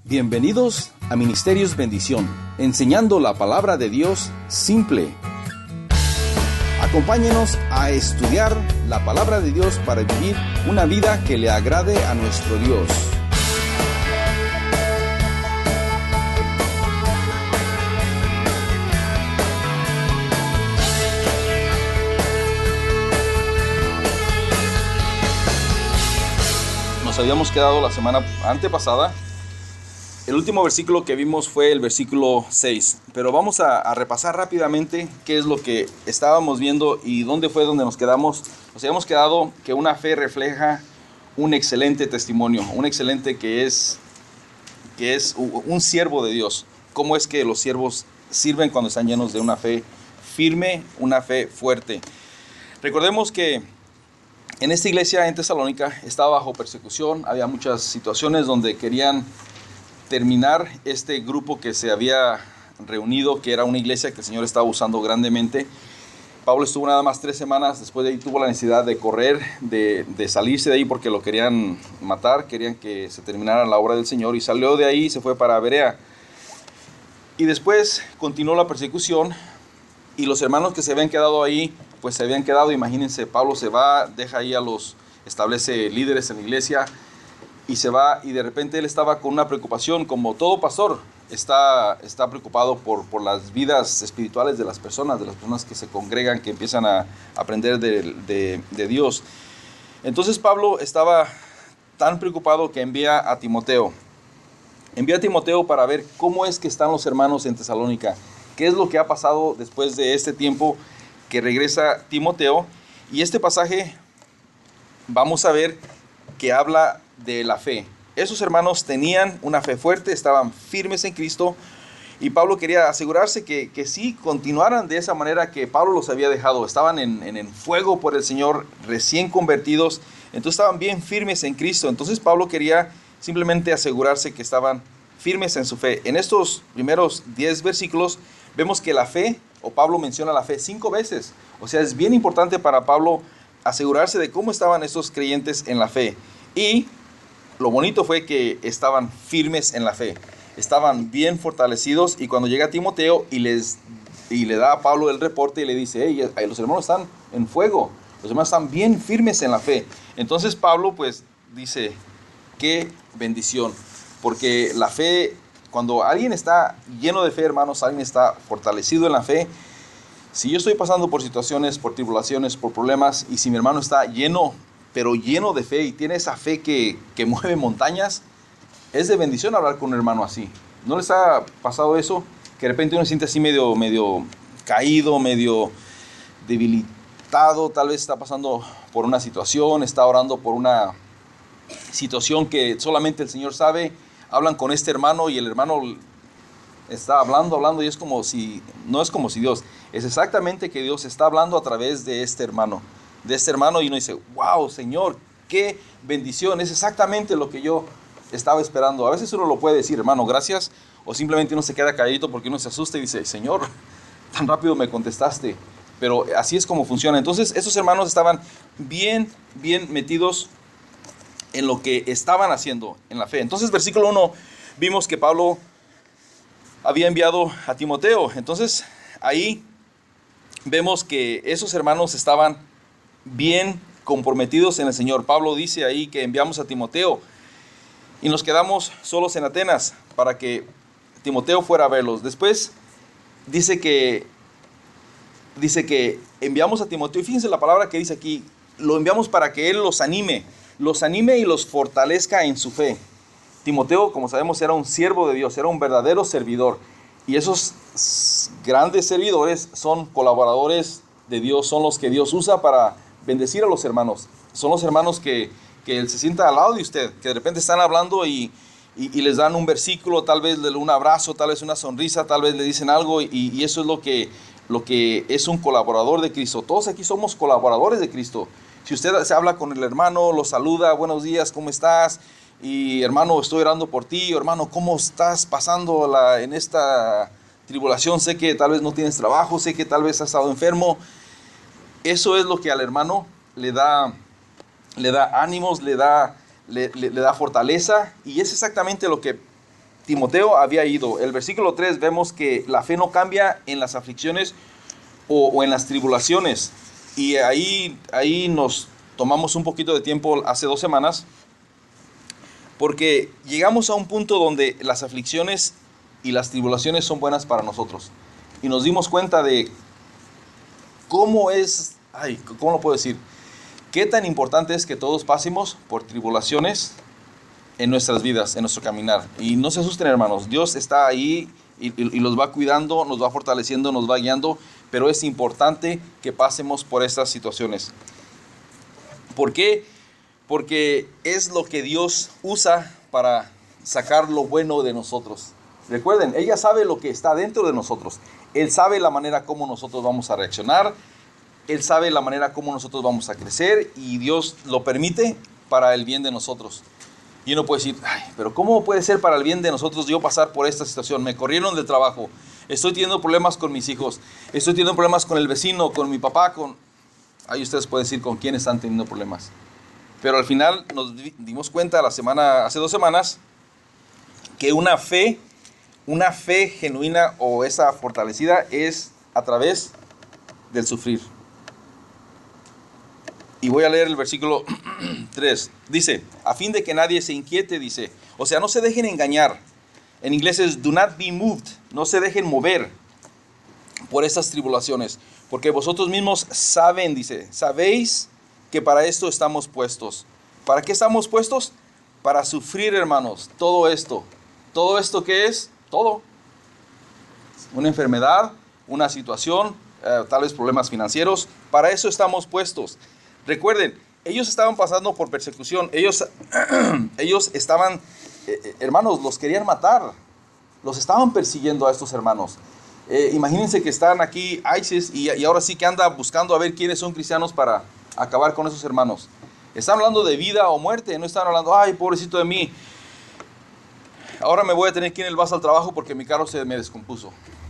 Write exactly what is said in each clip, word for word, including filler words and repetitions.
Bienvenidos a Ministerios Bendición, enseñando la palabra de Dios simple. Acompáñenos a estudiar la palabra de Dios para vivir una vida que le agrade a nuestro Dios. Nos habíamos quedado la semana antepasada. El último versículo que vimos fue el versículo seis, pero vamos a, a repasar rápidamente qué es lo que estábamos viendo y dónde fue donde nos quedamos. Nos habíamos quedado que una fe refleja un excelente testimonio, un excelente que es, que es un siervo de Dios. ¿Cómo es que los siervos sirven cuando están llenos de una fe firme, una fe fuerte? Recordemos que en esta iglesia en Tesalónica estaba bajo persecución, había muchas situaciones donde querían terminar este grupo que se había reunido, que era una iglesia que el Señor estaba usando grandemente. Pablo estuvo nada más tres semanas, después de ahí tuvo la necesidad de correr, de, de salirse de ahí porque lo querían matar, querían que se terminara la obra del Señor, y salió de ahí y se fue para Berea. Y después continuó la persecución, y los hermanos que se habían quedado ahí, pues se habían quedado, imagínense, Pablo se va, deja ahí a los, establece líderes en la iglesia, y se va, y de repente él estaba con una preocupación, como todo pastor está, está preocupado por, por las vidas espirituales de las personas, de las personas que se congregan, que empiezan a aprender de, de, de Dios. Entonces Pablo estaba tan preocupado que envía a Timoteo. Envía a Timoteo para ver cómo es que están los hermanos en Tesalónica, qué es lo que ha pasado después de este tiempo que regresa Timoteo. Y este pasaje vamos a ver que habla de la fe. Esos hermanos tenían una fe fuerte, estaban firmes en Cristo, y Pablo quería asegurarse que, que sí continuaran de esa manera que Pablo los había dejado. Estaban en, en, en fuego por el Señor, recién convertidos, entonces estaban bien firmes en Cristo. Entonces Pablo quería simplemente asegurarse que estaban firmes en su fe. En estos primeros diez versículos vemos que la fe, o Pablo menciona la fe cinco veces. O sea, es bien importante para Pablo asegurarse de cómo estaban estos creyentes en la fe. Y lo bonito fue que estaban firmes en la fe, estaban bien fortalecidos. Y cuando llega Timoteo y, les, y le da a Pablo el reporte y le dice, hey, los hermanos están en fuego, los hermanos están bien firmes en la fe. Entonces Pablo pues dice, qué bendición, porque la fe, cuando alguien está lleno de fe, hermanos, alguien está fortalecido en la fe. Si yo estoy pasando por situaciones, por tribulaciones, por problemas, y si mi hermano está lleno, pero lleno de fe, y tiene esa fe que, que mueve montañas, es de bendición hablar con un hermano así. ¿No les ha pasado eso? Que de repente uno se siente así medio, medio caído, medio debilitado, tal vez está pasando por una situación, está orando por una situación que solamente el Señor sabe. Hablan con este hermano y el hermano está hablando, hablando, y es como si, no es como si Dios, es exactamente que Dios está hablando a través de este hermano. de este hermano, y uno dice, wow, Señor, qué bendición, es exactamente lo que yo estaba esperando. A veces uno lo puede decir, hermano, gracias, o simplemente uno se queda calladito porque uno se asusta y dice, Señor, tan rápido me contestaste. Pero así es como funciona. Entonces esos hermanos estaban bien, bien metidos en lo que estaban haciendo en la fe. Entonces versículo uno, vimos que Pablo había enviado a Timoteo. Entonces ahí vemos que esos hermanos estaban bien comprometidos en el Señor. Pablo dice ahí que enviamos a Timoteo y nos quedamos solos en Atenas para que Timoteo fuera a verlos. Después dice que dice que enviamos a Timoteo, y fíjense la palabra que dice aquí, lo enviamos para que él los anime, los anime y los fortalezca en su fe. Timoteo, como sabemos, era un siervo de Dios, era un verdadero servidor, y esos grandes servidores son colaboradores de Dios, son los que Dios usa para bendecir a los hermanos. Son los hermanos que, que él se sienta al lado de usted, que de repente están hablando y, y, y les dan un versículo, tal vez un abrazo, tal vez una sonrisa, tal vez le dicen algo, y, y eso es lo que, lo que es un colaborador de Cristo. Todos aquí somos colaboradores de Cristo. Si usted se habla con el hermano, lo saluda, buenos días, ¿cómo estás? Y hermano, estoy orando por ti, hermano, ¿cómo estás pasando la, en esta tribulación? Sé que tal vez no tienes trabajo, sé que tal vez has estado enfermo. Eso es lo que al hermano le da, le da ánimos, le da, le, le, le da fortaleza, y es exactamente lo que Timoteo había ido. El versículo tres vemos que la fe no cambia en las aflicciones o, o en las tribulaciones. Y ahí, ahí nos tomamos un poquito de tiempo hace dos semanas, porque llegamos a un punto donde las aflicciones y las tribulaciones son buenas para nosotros. Y nos dimos cuenta de cómo es, ay, ¿cómo lo puedo decir? Qué tan importante es que todos pasemos por tribulaciones en nuestras vidas, en nuestro caminar. Y no se asusten, hermanos, Dios está ahí y, y, y los va cuidando, nos va fortaleciendo, nos va guiando, pero es importante que pasemos por estas situaciones. ¿Por qué? Porque es lo que Dios usa para sacar lo bueno de nosotros. Recuerden, ella sabe lo que está dentro de nosotros. Él sabe la manera como nosotros vamos a reaccionar. Él sabe la manera como nosotros vamos a crecer. Y Dios lo permite para el bien de nosotros. Y uno puede decir, ay, pero ¿cómo puede ser para el bien de nosotros yo pasar por esta situación? Me corrieron del trabajo. Estoy teniendo problemas con mis hijos. Estoy teniendo problemas con el vecino, con mi papá, con... Ahí ustedes pueden decir con quién están teniendo problemas. Pero al final nos dimos cuenta la semana, hace dos semanas, que una fe, una fe genuina o esa fortalecida es a través del sufrir. Y voy a leer el versículo tres. Dice, a fin de que nadie se inquiete, dice. O sea, no se dejen engañar. En inglés es do not be moved. No se dejen mover por estas tribulaciones. Porque vosotros mismos saben, dice, sabéis que para esto estamos puestos. ¿Para qué estamos puestos? Para sufrir, hermanos, todo esto. ¿Todo esto qué es? Todo. Una enfermedad, una situación, eh, tal vez problemas financieros. Para eso estamos puestos. Recuerden, ellos estaban pasando por persecución. Ellos, ellos estaban, eh, hermanos, los querían matar. Los estaban persiguiendo a estos hermanos. Eh, imagínense que están aquí ISIS y, y ahora sí que anda buscando a ver quiénes son cristianos para acabar con esos hermanos. Están hablando de vida o muerte, no están hablando, ay, pobrecito de mí, ahora me voy a tener que ir en el bus al trabajo porque mi carro se me descompuso.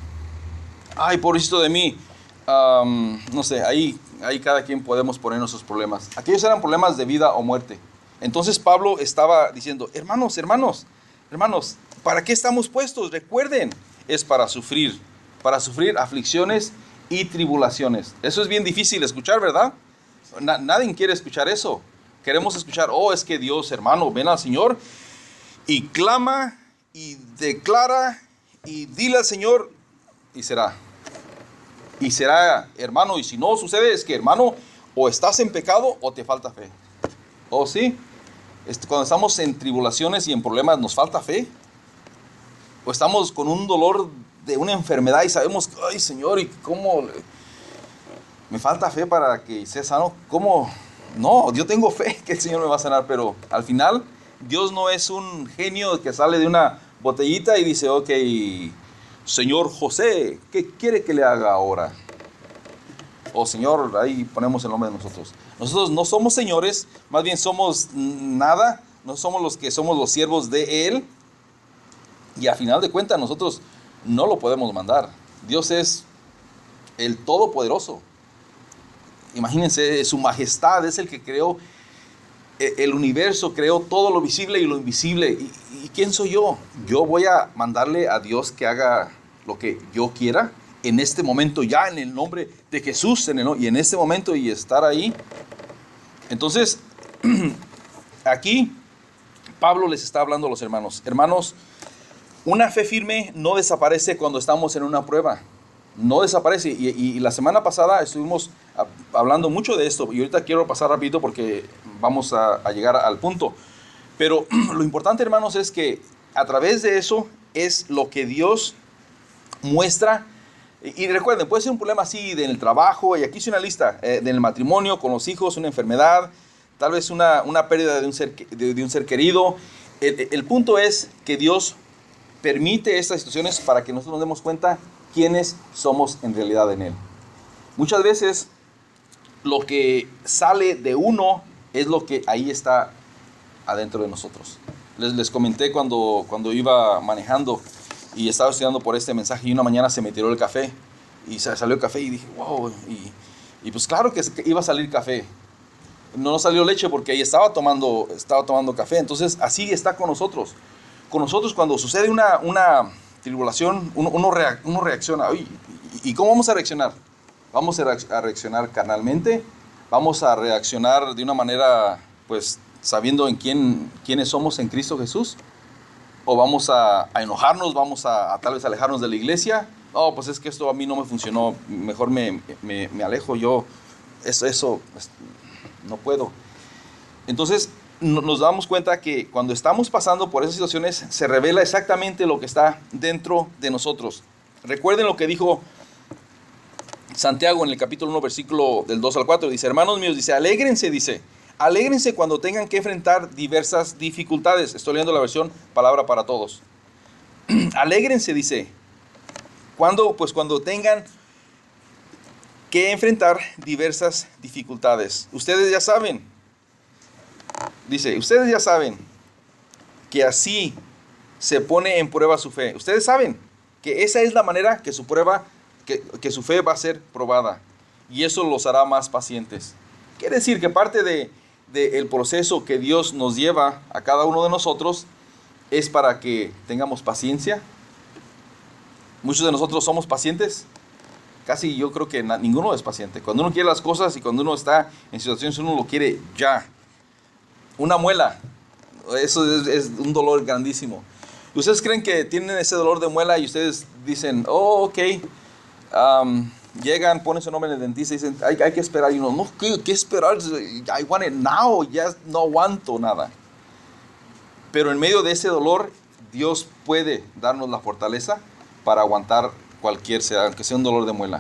Ay, pobrecito de mí. Um, no sé, ahí, ahí cada quien podemos poner nuestros problemas. Aquellos eran problemas de vida o muerte. Entonces Pablo estaba diciendo, hermanos, hermanos, hermanos, ¿para qué estamos puestos? Recuerden, es para sufrir, para sufrir aflicciones y tribulaciones. Eso es bien difícil de escuchar, ¿verdad? Na, nadie quiere escuchar eso. Queremos escuchar, oh, es que Dios, hermano, ven al Señor y clama y declara y dile al Señor y será. Y será, hermano, y si no sucede es que, hermano, o estás en pecado o te falta fe. ¿Oh, sí? Cuando estamos en tribulaciones y en problemas, ¿nos falta fe? O estamos con un dolor de una enfermedad y sabemos, ay, Señor, ¿y cómo me falta fe para que sea sano? ¿Cómo? No, yo tengo fe que el Señor me va a sanar, pero al final Dios no es un genio que sale de una botellita y dice, ok, Señor José, ¿qué quiere que le haga ahora? O Señor, ahí ponemos el nombre de nosotros. Nosotros no somos señores, más bien somos nada, no somos los que somos los siervos de Él. Y a final de cuentas nosotros no lo podemos mandar. Dios es el Todopoderoso. Imagínense, su majestad es el que creó el universo, creó todo lo visible y lo invisible. ¿Y, y quién soy yo? Yo voy a mandarle a Dios que haga lo que yo quiera en este momento, ya en el nombre de Jesús, en el, y en este momento y estar ahí. Entonces, aquí Pablo les está hablando a los hermanos. Hermanos, una fe firme no desaparece cuando estamos en una prueba. No desaparece. Y, y, y la semana pasada estuvimos a, hablando mucho de esto. Y ahorita quiero pasar rápido porque vamos a, a llegar al punto. Pero lo importante, hermanos, es que a través de eso es lo que Dios muestra. Y, y recuerden, puede ser un problema así en el trabajo. Y aquí hice una lista. Eh, del matrimonio, con los hijos, una enfermedad. Tal vez una, una pérdida de un ser, de, de un ser querido. El, el punto es que Dios permite estas situaciones para que nosotros nos demos cuenta quiénes somos en realidad en Él. Muchas veces lo que sale de uno es lo que ahí está adentro de nosotros. Les, les comenté cuando, cuando iba manejando y estaba estudiando por este mensaje y una mañana se me tiró el café y salió el café y dije, wow, y, y pues claro que iba a salir café. No salió leche porque ahí estaba tomando, estaba tomando café. Entonces así está con nosotros. con nosotros cuando sucede una, una tribulación, uno, uno, reac- uno reacciona. Uy, ¿y cómo vamos a reaccionar? ¿Vamos a, reacc- a reaccionar carnalmente? ¿Vamos a reaccionar de una manera, pues, sabiendo en quién, quiénes somos en Cristo Jesús? ¿O vamos a, a enojarnos? ¿Vamos a, a tal vez alejarnos de la iglesia? No, pues es que esto a mí no me funcionó. Mejor me, me, me alejo yo. Eso, eso pues, no puedo. Entonces no, nos damos cuenta que cuando estamos pasando por esas situaciones se revela exactamente lo que está dentro de nosotros. Recuerden lo que dijo Santiago en el capítulo uno, versículo del dos al cuatro. Dice, hermanos míos, dice, alégrense, dice, alégrense cuando tengan que enfrentar diversas dificultades. Estoy leyendo la versión Palabra para Todos. Alégrense, dice, cuando, pues cuando tengan que enfrentar diversas dificultades. Ustedes ya saben, dice, ustedes ya saben que así se pone en prueba su fe. Ustedes saben que esa es la manera que su prueba, que, que su fe va a ser probada. Y eso los hará más pacientes. Quiere decir que parte de, de el proceso que Dios nos lleva a cada uno de nosotros es para que tengamos paciencia. Muchos de nosotros somos pacientes. Casi yo creo que na, ninguno es paciente. Cuando uno quiere las cosas y cuando uno está en situaciones, uno lo quiere ya. Una muela, eso es, es un dolor grandísimo. ¿Ustedes creen que tienen ese dolor de muela y ustedes dicen, oh, ok, um, llegan, ponen su nombre en el dentista y dicen, hay, hay que esperar? Y uno, no, ¿qué, qué esperar? I want it now, ya no aguanto nada. Pero en medio de ese dolor, Dios puede darnos la fortaleza para aguantar cualquier sea, aunque sea un dolor de muela.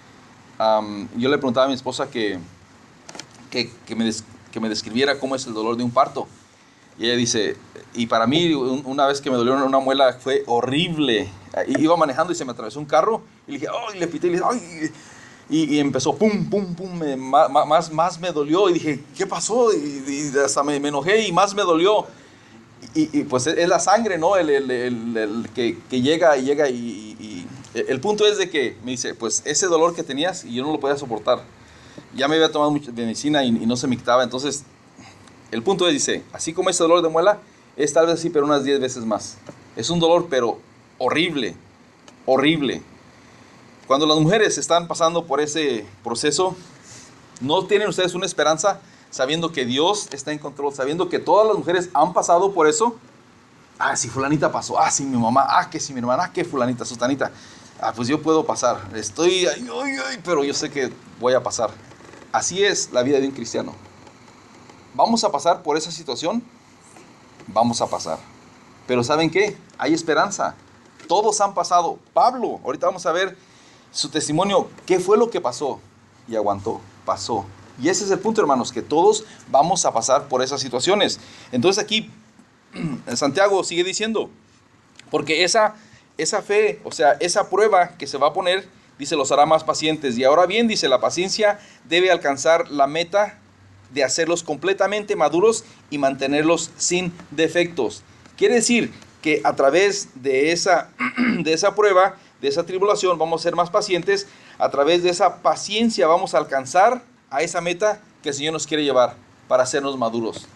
Um, yo le preguntaba a mi esposa que, que, que, me des, que me describiera cómo es el dolor de un parto. Y ella dice, y para mí, un, una vez que me dolió una muela fue horrible. Iba manejando y se me atravesó un carro y le dije, oh, y le pité y le dije, ay. Y, y empezó, pum, pum, pum, me, más, más me dolió. Y dije, ¿qué pasó? Y, y hasta me, me enojé y más me dolió. Y, y pues es la sangre, ¿no? El, el, el, el que, que llega y llega y, y, y el punto es de que me dice, pues ese dolor que tenías y yo no lo podía soportar. Ya me había tomado mucha medicina y, y no se me quitaba. Entonces, el punto es, dice, así como ese dolor de muela, es tal vez así, pero unas diez veces más. Es un dolor, pero horrible, horrible. Cuando las mujeres están pasando por ese proceso, ¿no tienen ustedes una esperanza sabiendo que Dios está en control, sabiendo que todas las mujeres han pasado por eso? Ah, si fulanita pasó, ah, si mi mamá, ah, que si mi hermana, ah, que fulanita, sustanita. Ah, pues yo puedo pasar, estoy, ay, ay, ay, pero yo sé que voy a pasar. Así es la vida de un cristiano. ¿Vamos a pasar por esa situación? Vamos a pasar. Pero ¿saben qué? Hay esperanza. Todos han pasado. Pablo, ahorita vamos a ver su testimonio. ¿Qué fue lo que pasó? Y aguantó, pasó. Y ese es el punto, hermanos, que todos vamos a pasar por esas situaciones. Entonces aquí Santiago sigue diciendo, porque esa, esa fe, o sea, esa prueba que se va a poner, dice, los hará más pacientes. Y ahora bien, dice, la paciencia debe alcanzar la meta de hacerlos completamente maduros y mantenerlos sin defectos. Quiere decir que a través de esa, de esa prueba, de esa tribulación, vamos a ser más pacientes. A través de esa paciencia vamos a alcanzar a esa meta que el Señor nos quiere llevar para hacernos maduros.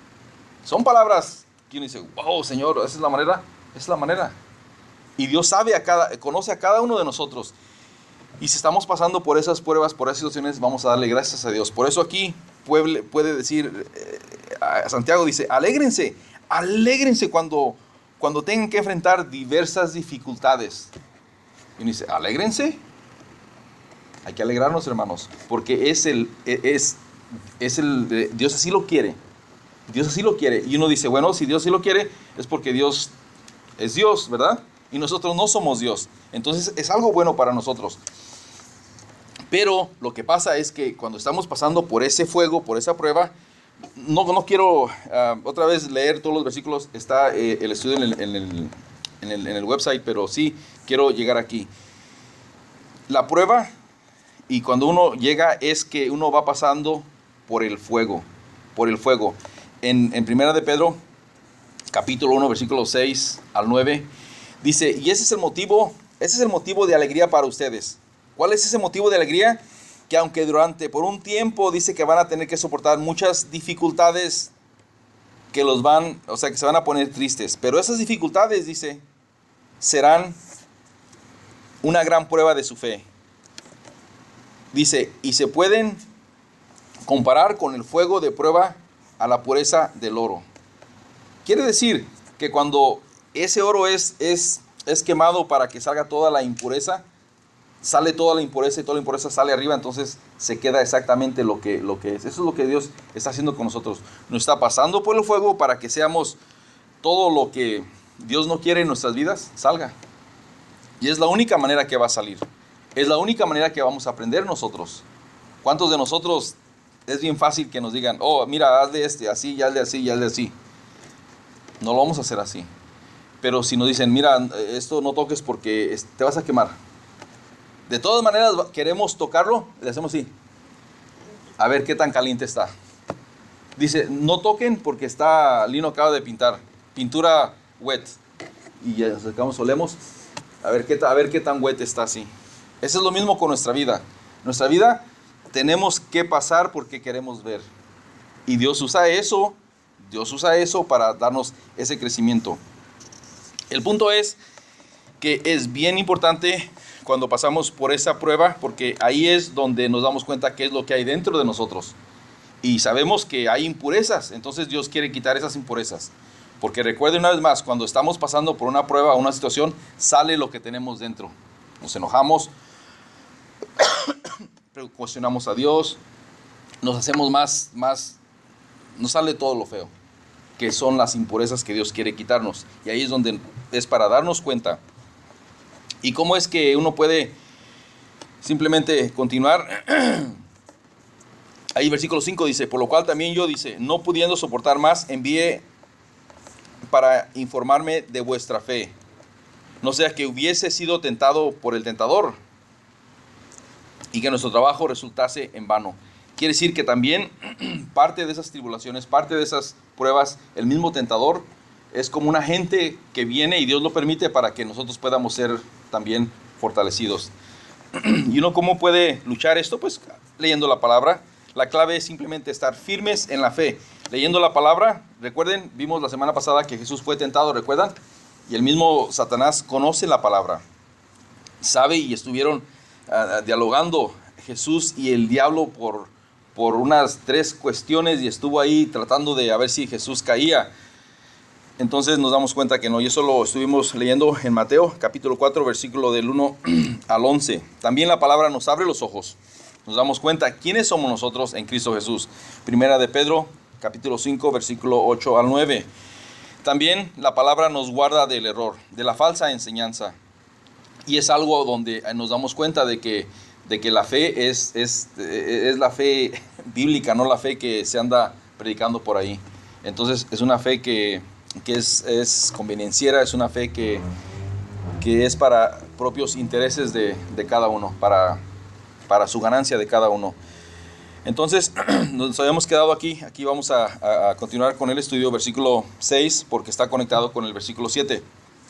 Son palabras que uno dice, wow, Señor, esa es la manera, esa es la manera. Y Dios sabe a cada, conoce a cada uno de nosotros. Y si estamos pasando por esas pruebas, por esas situaciones, vamos a darle gracias a Dios. Por eso aquí puede, puede decir, eh, Santiago dice, alégrense, alégrense cuando, cuando tengan que enfrentar diversas dificultades. Y uno dice, alégrense. Hay que alegrarnos, hermanos, porque es el, es, es el, Dios así lo quiere. Dios así lo quiere. Y uno dice, bueno, si Dios así lo quiere, es porque Dios es Dios, ¿verdad? Y nosotros no somos Dios. Entonces es algo bueno para nosotros. Pero lo que pasa es que cuando estamos pasando por ese fuego, por esa prueba, no, no quiero uh, otra vez leer todos los versículos, está eh, el estudio en el, en, el, en, el, en el website, pero sí quiero llegar aquí. La prueba, y cuando uno llega, es que uno va pasando por el fuego, por el fuego. En, en Primera de Pedro, capítulo uno, versículos seis al nueve, dice, y ese es el motivo, ese es el motivo de alegría para ustedes. ¿Cuál es ese motivo de alegría? Que aunque durante, por un tiempo, dice que van a tener que soportar muchas dificultades, que los van, o sea, que se van a poner tristes. Pero esas dificultades, dice, serán una gran prueba de su fe. Dice, y se pueden comparar con el fuego de prueba a la pureza del oro. Quiere decir que cuando ese oro es, es, es quemado para que salga toda la impureza, sale toda la impureza y toda la impureza sale arriba, entonces se queda exactamente lo que, lo que es. Eso es lo que Dios está haciendo con nosotros. Nos está pasando por el fuego para que seamos todo lo que Dios no quiere en nuestras vidas, salga. Y es la única manera que va a salir. Es la única manera que vamos a aprender nosotros. ¿Cuántos de nosotros es bien fácil que nos digan, oh, mira, hazle este, así, y hazle así, y hazle así? No lo vamos a hacer así. Pero si nos dicen, mira, esto no toques porque te vas a quemar. De todas maneras, queremos tocarlo, le hacemos así. A ver qué tan caliente está. Dice, no toquen porque está, Lino acaba de pintar. Pintura wet. Y ya nos acercamos, olemos. A ver, qué, a ver qué tan wet está así. Eso es lo mismo con nuestra vida. Nuestra vida tenemos que pasar porque queremos ver. Y Dios usa eso, Dios usa eso para darnos ese crecimiento. El punto es que es bien importante cuando pasamos por esa prueba, porque ahí es donde nos damos cuenta qué es lo que hay dentro de nosotros. Y sabemos que hay impurezas, entonces Dios quiere quitar esas impurezas. Porque recuerde una vez más, cuando estamos pasando por una prueba o una situación, sale lo que tenemos dentro. Nos enojamos, cuestionamos a Dios, nos hacemos más, más, nos sale todo lo feo, que son las impurezas que Dios quiere quitarnos. Y ahí es donde es para darnos cuenta. ¿Y cómo es que uno puede simplemente continuar? Ahí versículo cinco dice, por lo cual también yo, dice, no pudiendo soportar más, envié para informarme de vuestra fe, no sea que hubiese sido tentado por el tentador y que nuestro trabajo resultase en vano. Quiere decir que también parte de esas tribulaciones, parte de esas pruebas, el mismo tentador es como un agente que viene y Dios lo permite para que nosotros podamos ser también fortalecidos. ¿Y uno cómo puede luchar esto? Pues leyendo la palabra. La clave es simplemente estar firmes en la fe. Leyendo la palabra, recuerden, vimos la semana pasada que Jesús fue tentado, ¿recuerdan? Y el mismo Satanás conoce la palabra, sabe, y estuvieron uh, dialogando Jesús y el diablo por, por unas tres cuestiones y estuvo ahí tratando de a ver si Jesús caía. Entonces nos damos cuenta que no, y eso lo estuvimos leyendo en Mateo capítulo cuatro, versículo del uno al once. También la palabra nos abre los ojos. Nos damos cuenta quiénes somos nosotros en Cristo Jesús. Primera de Pedro, capítulo cinco, versículo ocho al nueve. También la palabra nos guarda del error, de la falsa enseñanza. Y es algo donde nos damos cuenta de que, de que la fe es, es, es la fe bíblica, no la fe que se anda predicando por ahí. Entonces es una fe que, que es, es convenienciera, es una fe que, que es para propios intereses de, de cada uno, para... para su ganancia de cada uno. Entonces, nos habíamos quedado aquí. Aquí vamos a, a continuar con el estudio, versículo seis, porque está conectado con el versículo siete.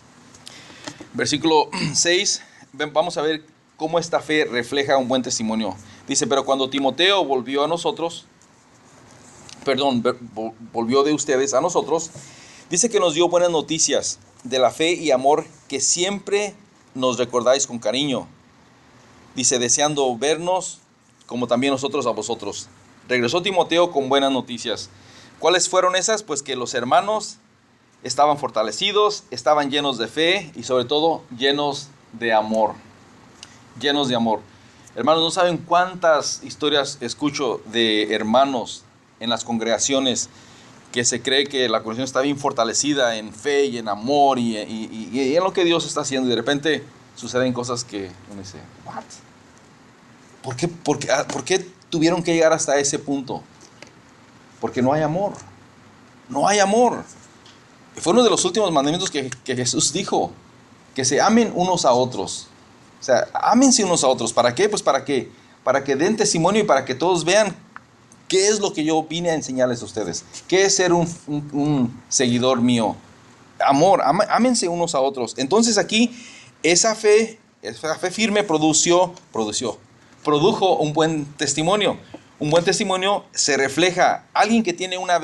Versículo seis, vamos a ver cómo esta fe refleja un buen testimonio. Dice, pero cuando Timoteo volvió a nosotros, perdón, volvió de ustedes a nosotros, dice que nos dio buenas noticias de la fe y amor que siempre nos recordáis con cariño. Dice, deseando vernos como también nosotros a vosotros. Regresó Timoteo con buenas noticias. ¿Cuáles fueron esas? Pues que los hermanos estaban fortalecidos, estaban llenos de fe y sobre todo llenos de amor. Llenos de amor. Hermanos, no saben cuántas historias escucho de hermanos en las congregaciones que se cree que la congregación está bien fortalecida en fe y en amor y, y, y, y en lo que Dios está haciendo, y de repente suceden cosas que uno dice, ¿what? ¿Por qué, por, qué, ¿Por qué tuvieron que llegar hasta ese punto? Porque no hay amor. No hay amor. Fue uno de los últimos mandamientos que, que Jesús dijo, que se amen unos a otros. O sea, ámense unos a otros. ¿Para qué? Pues para que, para que den testimonio y para que todos vean qué es lo que yo vine a enseñarles a ustedes. ¿Qué es ser un, un, un seguidor mío? Amor, am, ámense unos a otros. Entonces aquí, esa fe, esa fe firme produció, produció, produjo un buen testimonio. Un buen testimonio se refleja. Alguien que tiene una fe,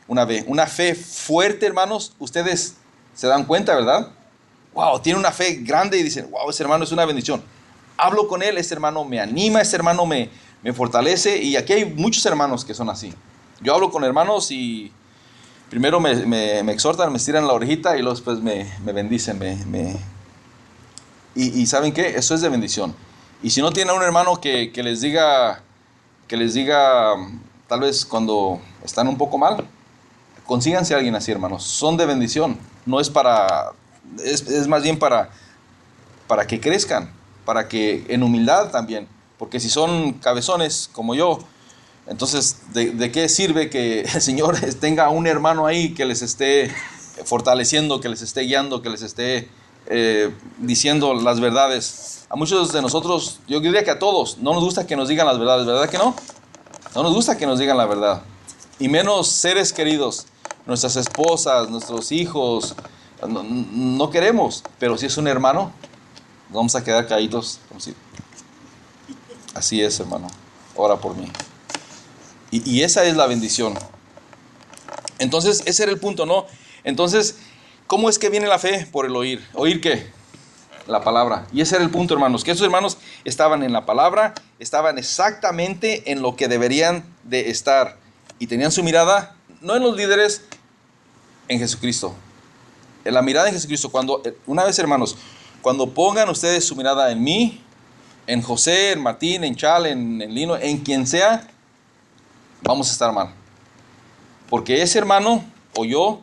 una fe, una fe fuerte, hermanos. Ustedes se dan cuenta, ¿verdad? Wow, tiene una fe grande y dicen, wow, ese hermano es una bendición. Hablo con él, ese hermano me anima, ese hermano me, me fortalece. Y aquí hay muchos hermanos que son así. Yo hablo con hermanos y primero me, me, me exhortan, me estiran la orejita y luego después me, me bendicen. Me, me... Y, y ¿saben qué? Eso es de bendición. Y si no tienen un hermano que, que les diga, que les diga, tal vez cuando están un poco mal, consíganse a alguien así, hermanos. Son de bendición. No es para, es, es más bien para, para que crezcan, para que en humildad también. Porque si son cabezones como yo, entonces, ¿de, de qué sirve que el Señor tenga un hermano ahí que les esté fortaleciendo, que les esté guiando, que les esté eh, diciendo las verdades? A muchos de nosotros, yo diría que a todos, no nos gusta que nos digan las verdades, ¿verdad que no? No nos gusta que nos digan la verdad. Y menos seres queridos, nuestras esposas, nuestros hijos, no, no queremos. Pero si es un hermano, vamos a quedar caídos. Así es, hermano. Ora por mí. Y, y esa es la bendición. Entonces, ese era el punto, ¿no? Entonces, ¿cómo es que viene la fe? Por el oír. ¿Oír qué? La palabra. Y ese era el punto, hermanos. Que esos hermanos estaban en la palabra, estaban exactamente en lo que deberían de estar. Y tenían su mirada, no en los líderes, en Jesucristo. En la mirada en Jesucristo. Cuando, una vez, hermanos, cuando pongan ustedes su mirada en mí, en José, en Martín, en Chal, en, en Lino, en quien sea, vamos a estar mal. Porque ese hermano o yo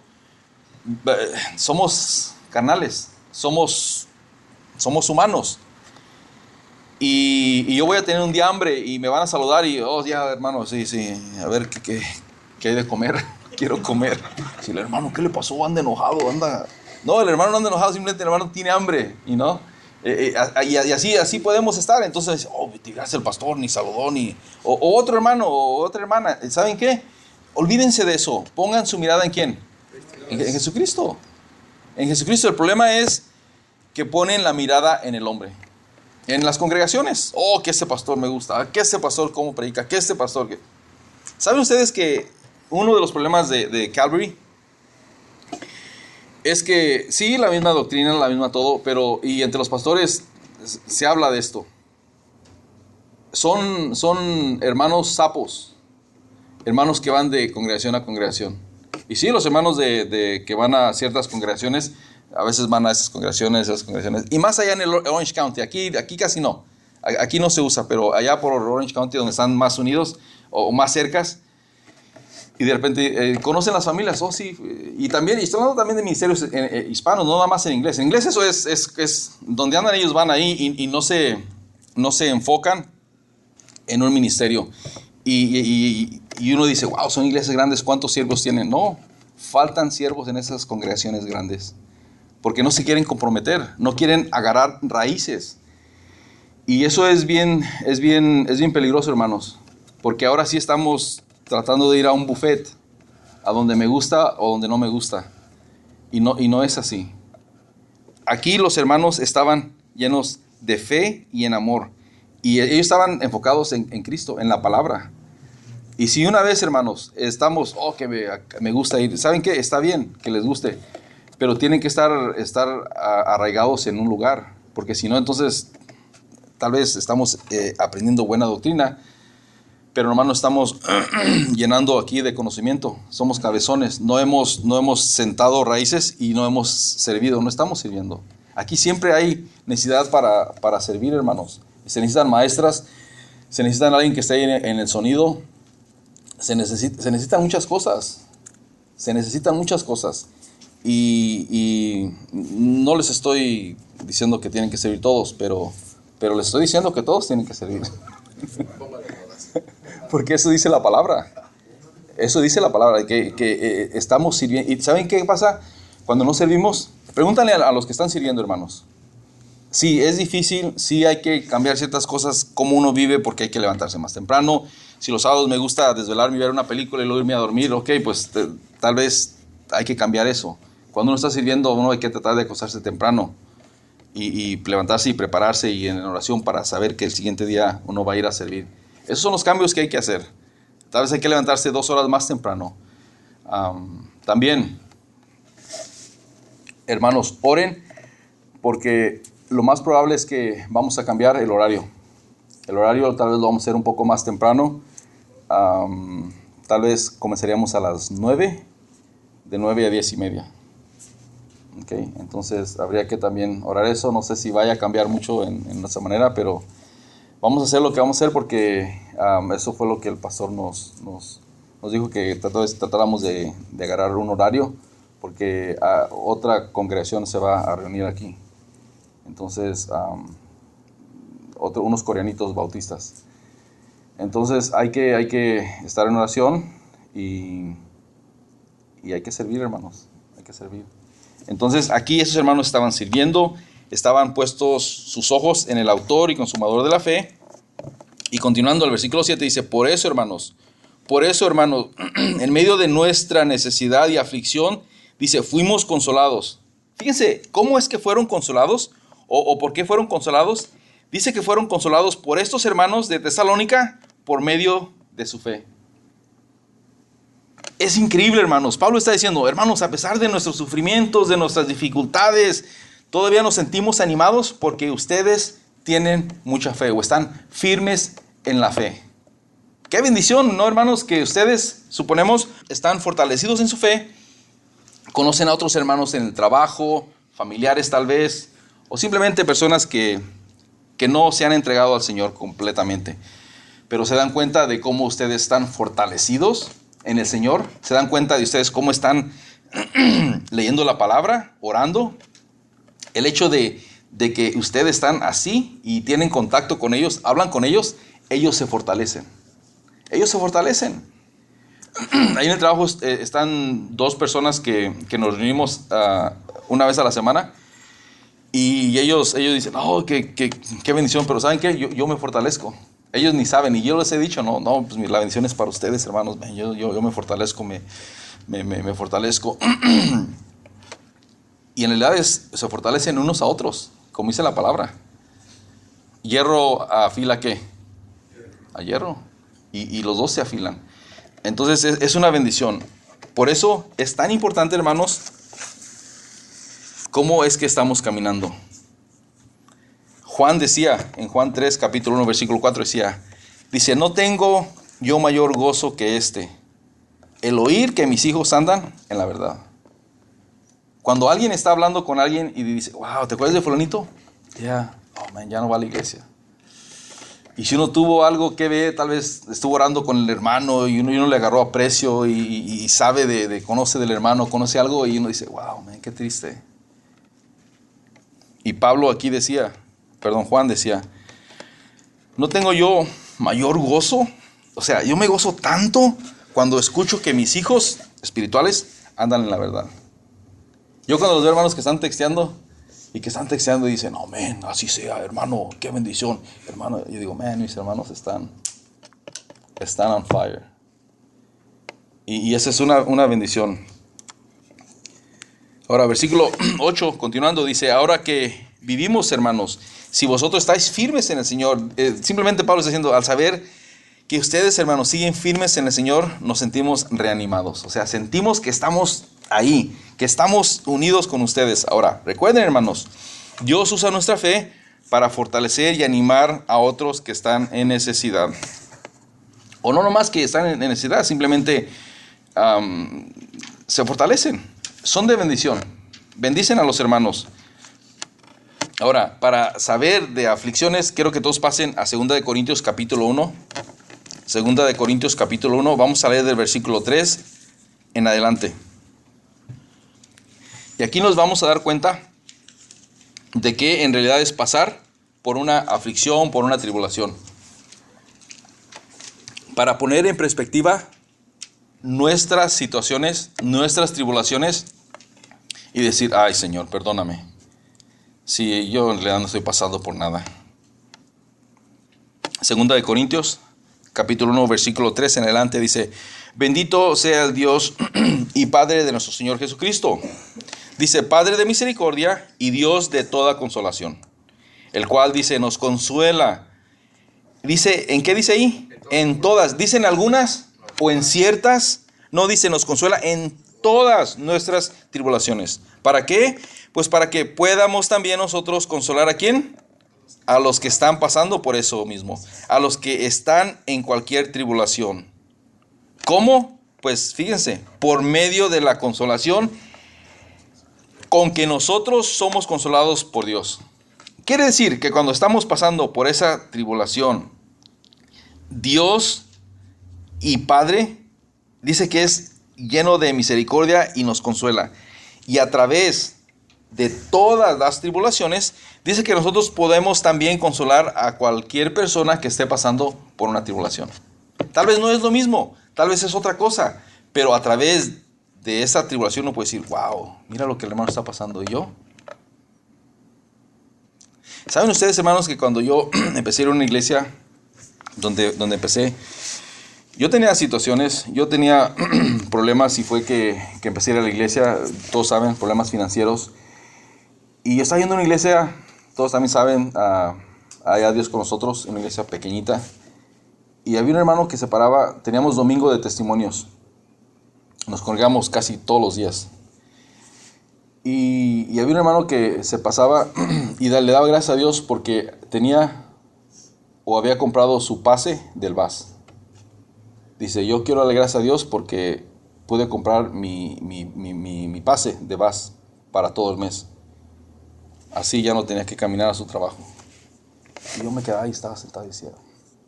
somos carnales, somos, somos humanos. Y, y yo voy a tener un día hambre y me van a saludar y, oh, ya, hermano, sí, sí, a ver qué, qué, qué hay de comer. Quiero comer. Si el hermano, ¿qué le pasó? Anda enojado, anda. No, el hermano no anda enojado, simplemente el hermano tiene hambre, y no. Eh, eh, y, y así, así podemos estar. Entonces, oh, gracias el pastor, ni saludó, ni. O, o otro hermano, o otra hermana. ¿Saben qué? Olvídense de eso. Pongan su mirada en quién. En, en Jesucristo. En Jesucristo. El problema es que ponen la mirada en el hombre. En las congregaciones. Oh, que ese pastor me gusta. Que ese pastor cómo predica. Que ese pastor. Que... ¿Saben ustedes que uno de los problemas de, de Calvary es que sí, la misma doctrina, la misma todo, pero y entre los pastores se habla de esto? Son, son hermanos sapos, hermanos que van de congregación a congregación. Y sí, los hermanos de, de que van a ciertas congregaciones, a veces van a esas congregaciones, esas congregaciones. Y más allá en el Orange County, aquí, aquí casi no. Aquí no se usa, pero allá por Orange County, donde están más unidos o más cercas, y de repente eh, conocen las familias, oh sí, y también, y estoy hablando también de ministerios eh, eh, hispanos, no nada más en inglés. En inglés eso es, es, es donde andan ellos van ahí y, y no, se, no se enfocan en un ministerio. Y, y, y uno dice, wow, son iglesias grandes, ¿cuántos siervos tienen? No, faltan siervos en esas congregaciones grandes, porque no se quieren comprometer, no quieren agarrar raíces. Y eso es bien, es bien, es bien peligroso, hermanos, porque ahora sí estamos tratando de ir a un buffet, a donde me gusta o donde no me gusta. Y no, y no es así. Aquí los hermanos estaban llenos de fe y en amor. Y ellos estaban enfocados en, en Cristo, en la palabra. Y si una vez, hermanos, estamos, oh, que me, me gusta ir, ¿saben qué? Está bien que les guste, pero tienen que estar, estar arraigados en un lugar. Porque si no, entonces, tal vez estamos eh, aprendiendo buena doctrina, pero nomás no estamos llenando aquí de conocimiento. Somos cabezones, no hemos, no hemos sentado raíces y no hemos servido, no estamos sirviendo. Aquí siempre hay necesidad para, para servir, hermanos. Se necesitan maestras, se necesitan alguien que esté ahí en, en el sonido, se, necesita, se necesitan muchas cosas, se necesitan muchas cosas. Y, y no les estoy diciendo que tienen que servir todos, pero, pero les estoy diciendo que todos tienen que servir. Porque eso dice la palabra. Eso dice la palabra, que, que eh, estamos sirviendo. ¿Y saben qué pasa cuando no servimos? Pregúntale a, a los que están sirviendo, hermanos. Sí, es difícil, sí hay que cambiar ciertas cosas, cómo uno vive, porque hay que levantarse más temprano. Si los sábados me gusta desvelarme y ver una película y luego irme a dormir, ok, pues te, tal vez hay que cambiar eso. Cuando uno está sirviendo, uno hay que tratar de acostarse temprano y, y levantarse y prepararse y en oración para saber que el siguiente día uno va a ir a servir. Esos son los cambios que hay que hacer. Tal vez hay que levantarse dos horas más temprano. Um, también, hermanos, oren, porque lo más probable es que vamos a cambiar el horario. El horario tal vez lo vamos a hacer un poco más temprano. Um, tal vez comenzaríamos a las nueve, de nueve a diez y media. Okay, entonces habría que también orar eso. No sé si vaya a cambiar mucho en, en nuestra manera, pero vamos a hacer lo que vamos a hacer porque um, eso fue lo que el pastor nos, nos, nos dijo, que tratáramos de, de agarrar un horario, porque uh, otra congregación se va a reunir aquí. Entonces, um, otro, unos coreanitos bautistas. Entonces hay que, hay que estar en oración y, y hay que servir, hermanos. Hay que servir. Entonces aquí esos hermanos estaban sirviendo, estaban puestos sus ojos en el autor y consumador de la fe. Y continuando el versículo siete dice: por eso, hermanos, por eso, hermanos, en medio de nuestra necesidad y aflicción, dice, fuimos consolados. Fíjense, ¿cómo es que fueron consolados? ¿O, o por qué fueron consolados? Dice que fueron consolados por estos hermanos de Tesalónica por medio de su fe. Es increíble, hermanos. Pablo está diciendo, hermanos, a pesar de nuestros sufrimientos, de nuestras dificultades, todavía nos sentimos animados porque ustedes tienen mucha fe o están firmes en la fe. Qué bendición, ¿no, hermanos? Que ustedes, suponemos, están fortalecidos en su fe, conocen a otros hermanos en el trabajo, familiares tal vez, o simplemente personas que, que no se han entregado al Señor completamente. Pero se dan cuenta de cómo ustedes están fortalecidos en el Señor. Se dan cuenta de ustedes cómo están leyendo la palabra, orando. El hecho de, de que ustedes están así y tienen contacto con ellos, hablan con ellos, ellos se fortalecen. Ellos se fortalecen. Ahí en el trabajo eh, están dos personas que, que nos reunimos uh, una vez a la semana. Y ellos, ellos dicen, oh, qué, qué, qué bendición, pero ¿saben qué? Yo, yo me fortalezco. Ellos ni saben, y yo les he dicho, no, no, pues la bendición es para ustedes, hermanos. Yo, yo, yo me fortalezco, me, me, me, me fortalezco. Y en realidad es, se fortalecen unos a otros, como dice la palabra. Hierro afila ¿qué? A hierro. Y, y los dos se afilan. Entonces es, es una bendición. Por eso es tan importante, hermanos, cómo es que estamos caminando. Juan decía, en Juan tres, capítulo uno, versículo cuatro, decía, dice, no tengo yo mayor gozo que este, el oír que mis hijos andan en la verdad. Cuando alguien está hablando con alguien y dice, wow, ¿te acuerdas de fulanito? Ya, yeah. Oh man, ya no va a la iglesia. Y si uno tuvo algo que ver, tal vez estuvo orando con el hermano y uno, y uno le agarró aprecio y, y, y sabe de, de, conoce del hermano, conoce algo, y uno dice, wow, man, qué triste. Y Pablo aquí decía, perdón, Juan decía, ¿no tengo yo mayor gozo? O sea, yo me gozo tanto cuando escucho que mis hijos espirituales andan en la verdad. Yo cuando los veo, hermanos, que están texteando y que están texteando y dicen, no, man, así sea, hermano, qué bendición. Hermano, yo digo, man, mis hermanos están, están on fire. Y, y esa es una, una bendición. Ahora, versículo ocho, continuando, dice, ahora que vivimos, hermanos, si vosotros estáis firmes en el Señor, eh, simplemente Pablo está diciendo, al saber que ustedes, hermanos, siguen firmes en el Señor, nos sentimos reanimados. O sea, sentimos que estamos ahí, que estamos unidos con ustedes. Ahora, recuerden, hermanos, Dios usa nuestra fe para fortalecer y animar a otros que están en necesidad. O no nomás que están en necesidad, simplemente um, se fortalecen. Son de bendición. Bendicen a los hermanos. Ahora, para saber de aflicciones, quiero que todos pasen a segunda de Corintios capítulo uno. segunda de Corintios capítulo uno. Vamos a leer del versículo tres en adelante. Y aquí nos vamos a dar cuenta de que en realidad es pasar por una aflicción, por una tribulación. Para poner en perspectiva nuestras situaciones, nuestras tribulaciones, y decir, ay Señor, perdóname, si yo en realidad no estoy pasando por nada. Segunda de Corintios, capítulo uno, versículo tres en adelante, dice, bendito sea el Dios y Padre de nuestro Señor Jesucristo. Dice, Padre de misericordia y Dios de toda consolación, el cual, dice, nos consuela. Dice, ¿en qué dice ahí? En todas. ¿Dicen algunas o en ciertas No dice, nos consuela en todas nuestras tribulaciones. ¿Para qué? Pues para que podamos también nosotros consolar ¿a quién? A los que están pasando por eso mismo, a los que están en cualquier tribulación. ¿Cómo? Pues fíjense, por medio de la consolación con que nosotros somos consolados por Dios. Quiere decir que cuando estamos pasando por esa tribulación, Dios y Padre dice que es lleno de misericordia y nos consuela. Y a través de todas las tribulaciones, dice que nosotros podemos también consolar a cualquier persona que esté pasando por una tribulación. Tal vez no es lo mismo, tal vez es otra cosa, pero a través de esa tribulación uno puede decir, wow, mira lo que el hermano está pasando. ¿Y yo? ¿Saben ustedes, hermanos, que cuando yo empecé a ir a una iglesia donde, donde empecé, yo tenía situaciones, yo tenía problemas y fue que, que empecé a ir a la iglesia, todos saben, problemas financieros. Y yo estaba yendo a una iglesia, todos también saben, uh, allá Dios con nosotros, en una iglesia pequeñita. Y había un hermano que se paraba, teníamos domingo de testimonios. Nos congregamos casi todos los días. Y, y había un hermano que se pasaba y le daba gracias a Dios porque tenía o había comprado su pase del V A S. Dice, yo quiero darle gracias a Dios porque pude comprar mi, mi, mi, mi, mi pase de V A S para todo el mes. Así ya no tenía que caminar a su trabajo. Y yo me quedaba y estaba sentado y decía,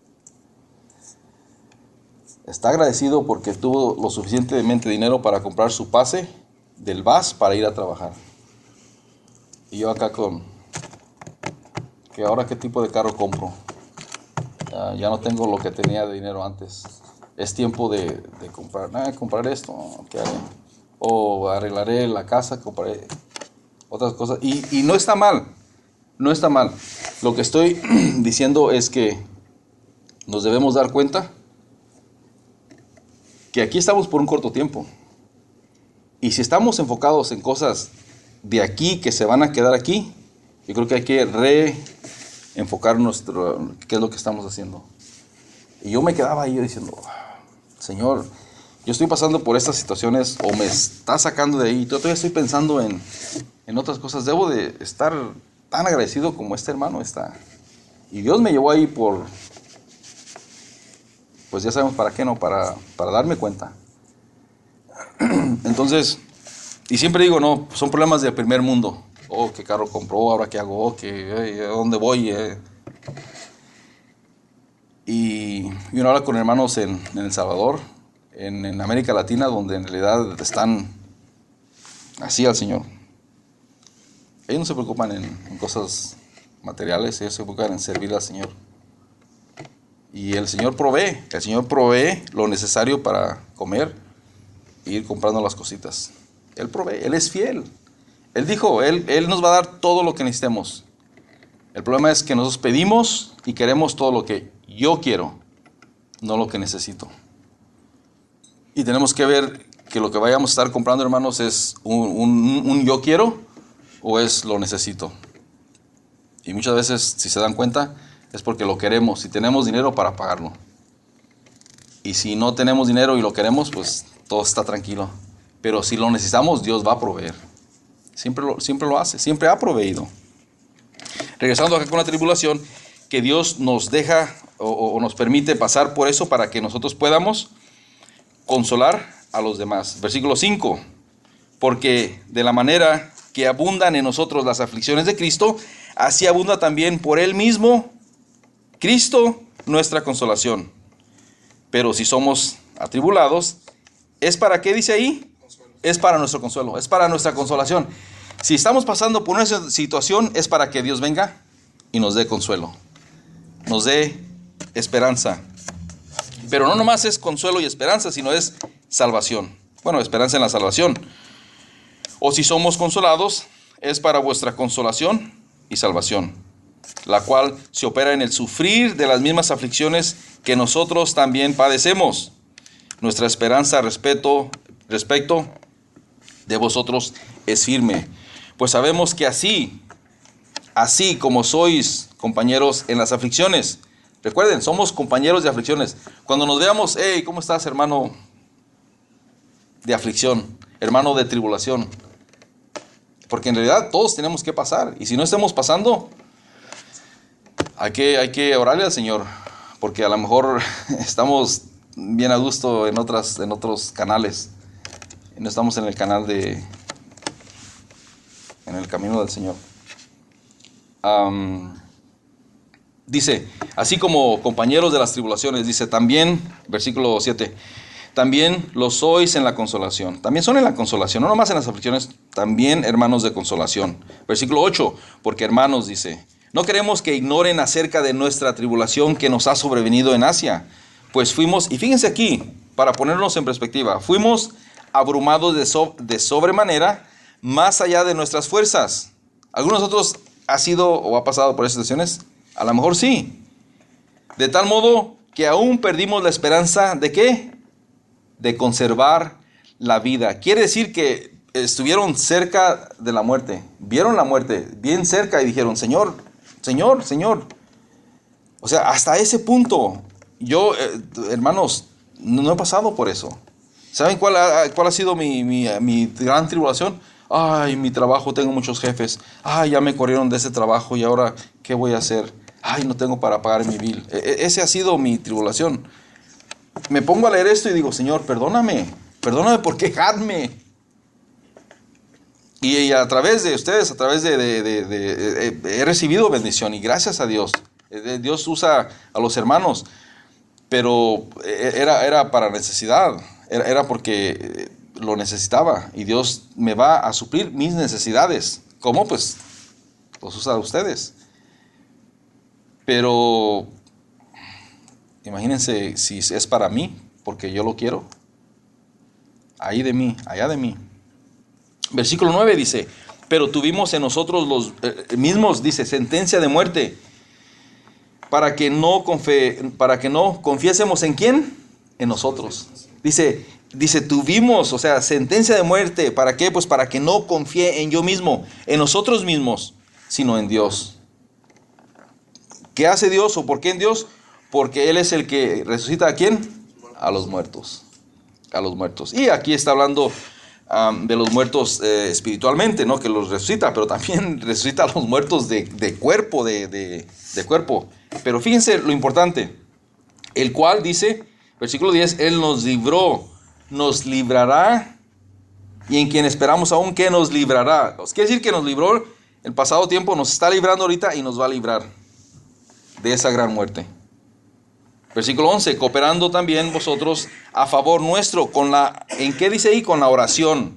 está agradecido porque tuvo lo suficientemente dinero para comprar su pase del V A S para ir a trabajar. Y yo acá con, que ahora qué tipo de carro compro. Uh, ya no tengo lo que tenía de dinero antes. Es tiempo de, de comprar, ah, comprar esto, ¿qué haré? O arreglaré la casa, compraré otras cosas. Y, y no está mal, no está mal. Lo que estoy diciendo es que nos debemos dar cuenta que aquí estamos por un corto tiempo. Y si estamos enfocados en cosas de aquí que se van a quedar aquí, yo creo que hay que reenfocar nuestro, qué es lo que estamos haciendo. Y yo me quedaba ahí diciendo, Señor, yo estoy pasando por estas situaciones o me está sacando de ahí. Yo todavía estoy pensando en, en otras cosas. Debo de estar tan agradecido como este hermano está. Y Dios me llevó ahí por, pues ya sabemos para qué, ¿no? Para, para darme cuenta. Entonces, y siempre digo, no, son problemas del primer mundo. Oh, qué carro compró, ahora qué hago, oh, qué, ¿a dónde voy? Eh. Y, y uno habla con hermanos en, en El Salvador, en, en América Latina, donde en realidad están así al Señor. Ellos no se preocupan en, en cosas materiales, ellos se preocupan en servir al Señor. Y el Señor provee, el Señor provee lo necesario para comer e ir comprando las cositas. Él provee, Él es fiel. Él dijo, Él, Él nos va a dar todo lo que necesitemos. El problema es que nosotros pedimos y queremos todo lo que yo quiero, no lo que necesito. Y tenemos que ver que lo que vayamos a estar comprando, hermanos, es un, un, un yo quiero o es lo necesito. Y muchas veces, si se dan cuenta, es porque lo queremos, si tenemos dinero para pagarlo. Y si no tenemos dinero y lo queremos, pues todo está tranquilo. Pero si lo necesitamos, Dios va a proveer. Siempre lo, siempre lo hace, siempre ha proveído. Regresando acá con la tribulación, que Dios nos deja o, o nos permite pasar por eso para que nosotros podamos consolar a los demás. Versículo cinco. Porque de la manera que abundan en nosotros las aflicciones de Cristo, así abunda también por Él mismo Cristo nuestra consolación. Pero si somos atribulados, ¿es para qué dice ahí? Consuelo. Es para nuestro consuelo, es para nuestra consolación. Si estamos pasando por una situación, es para que Dios venga y nos dé consuelo, nos dé esperanza. Pero no nomás es consuelo y esperanza, sino es salvación. Bueno, esperanza en la salvación. O si somos consolados, es para vuestra consolación y salvación, la cual se opera en el sufrir de las mismas aflicciones que nosotros también padecemos. Nuestra esperanza respeto, respecto de vosotros es firme, pues sabemos que así, así como sois compañeros en las aflicciones. Recuerden, somos compañeros de aflicciones. Cuando nos veamos, hey, ¿cómo estás, hermano de aflicción, hermano, de tribulación. Porque en realidad todos tenemos que pasar. Y si no estamos pasando, hay que, hay que orarle al Señor. Porque a lo mejor estamos bien a gusto en, otras, en otros canales. Y no estamos en el canal de... en el camino del Señor. Um, dice, así como compañeros de las tribulaciones, dice también, versículo siete, también lo sois en la consolación. También son en la consolación, no nomás en las aflicciones, también hermanos de consolación. Versículo ocho, porque hermanos, dice, no queremos que ignoren acerca de nuestra tribulación que nos ha sobrevenido en Asia. Pues fuimos, y fíjense aquí, para ponernos en perspectiva, fuimos abrumados de, so, de sobremanera, más allá de nuestras fuerzas. ¿Algunos de nosotros ha sido o ha pasado por esas situaciones? A lo mejor sí. De tal modo que aún perdimos la esperanza de ¿qué? De conservar la vida. Quiere decir que estuvieron cerca de la muerte. Vieron la muerte bien cerca y dijeron, Señor, Señor, Señor. O sea, hasta ese punto, yo, eh, hermanos, no, no he pasado por eso. ¿Saben cuál ha, cuál ha sido mi, mi, mi gran tribulación? Ay, mi trabajo, tengo muchos jefes. Ay, ya me corrieron de ese trabajo y ahora, ¿qué voy a hacer? Ay, no tengo para pagar mi bill. E- ese ha sido mi tribulación. Me pongo a leer esto y digo, Señor, perdóname. Perdóname por quejarme. Y, y a través de ustedes, a través de, de, de, de, de... he recibido bendición y gracias a Dios. Dios usa a los hermanos. Pero era, era para necesidad. Era, era porque lo necesitaba. Y Dios me va a suplir mis necesidades. ¿Cómo? Pues los usa a ustedes. Pero imagínense si es para mí, porque yo lo quiero. Ahí de mí, allá de mí. Versículo nueve dice, pero tuvimos en nosotros los eh, mismos, dice, sentencia de muerte, para que no confe, para que no confiésemos en quién, en nosotros. Dice, dice, tuvimos, o sea, sentencia de muerte, ¿para qué? Pues para que no confíe en yo mismo, en nosotros mismos, sino en Dios. ¿Qué hace Dios o por qué en Dios? Porque Él es el que resucita ¿a quién? A los muertos. A los muertos. Y aquí está hablando um, de los muertos eh, espiritualmente, ¿no? Que los resucita, pero también resucita a los muertos de, de cuerpo, de, de, de cuerpo. Pero fíjense lo importante. El cual dice, versículo diez, Él nos libró, nos librará, y en quien esperamos aún que nos librará. Quiere decir que nos libró el pasado tiempo, nos está librando ahorita y nos va a librar de esa gran muerte. Versículo once, cooperando también vosotros a favor nuestro, con la, ¿en qué dice ahí? Con la oración.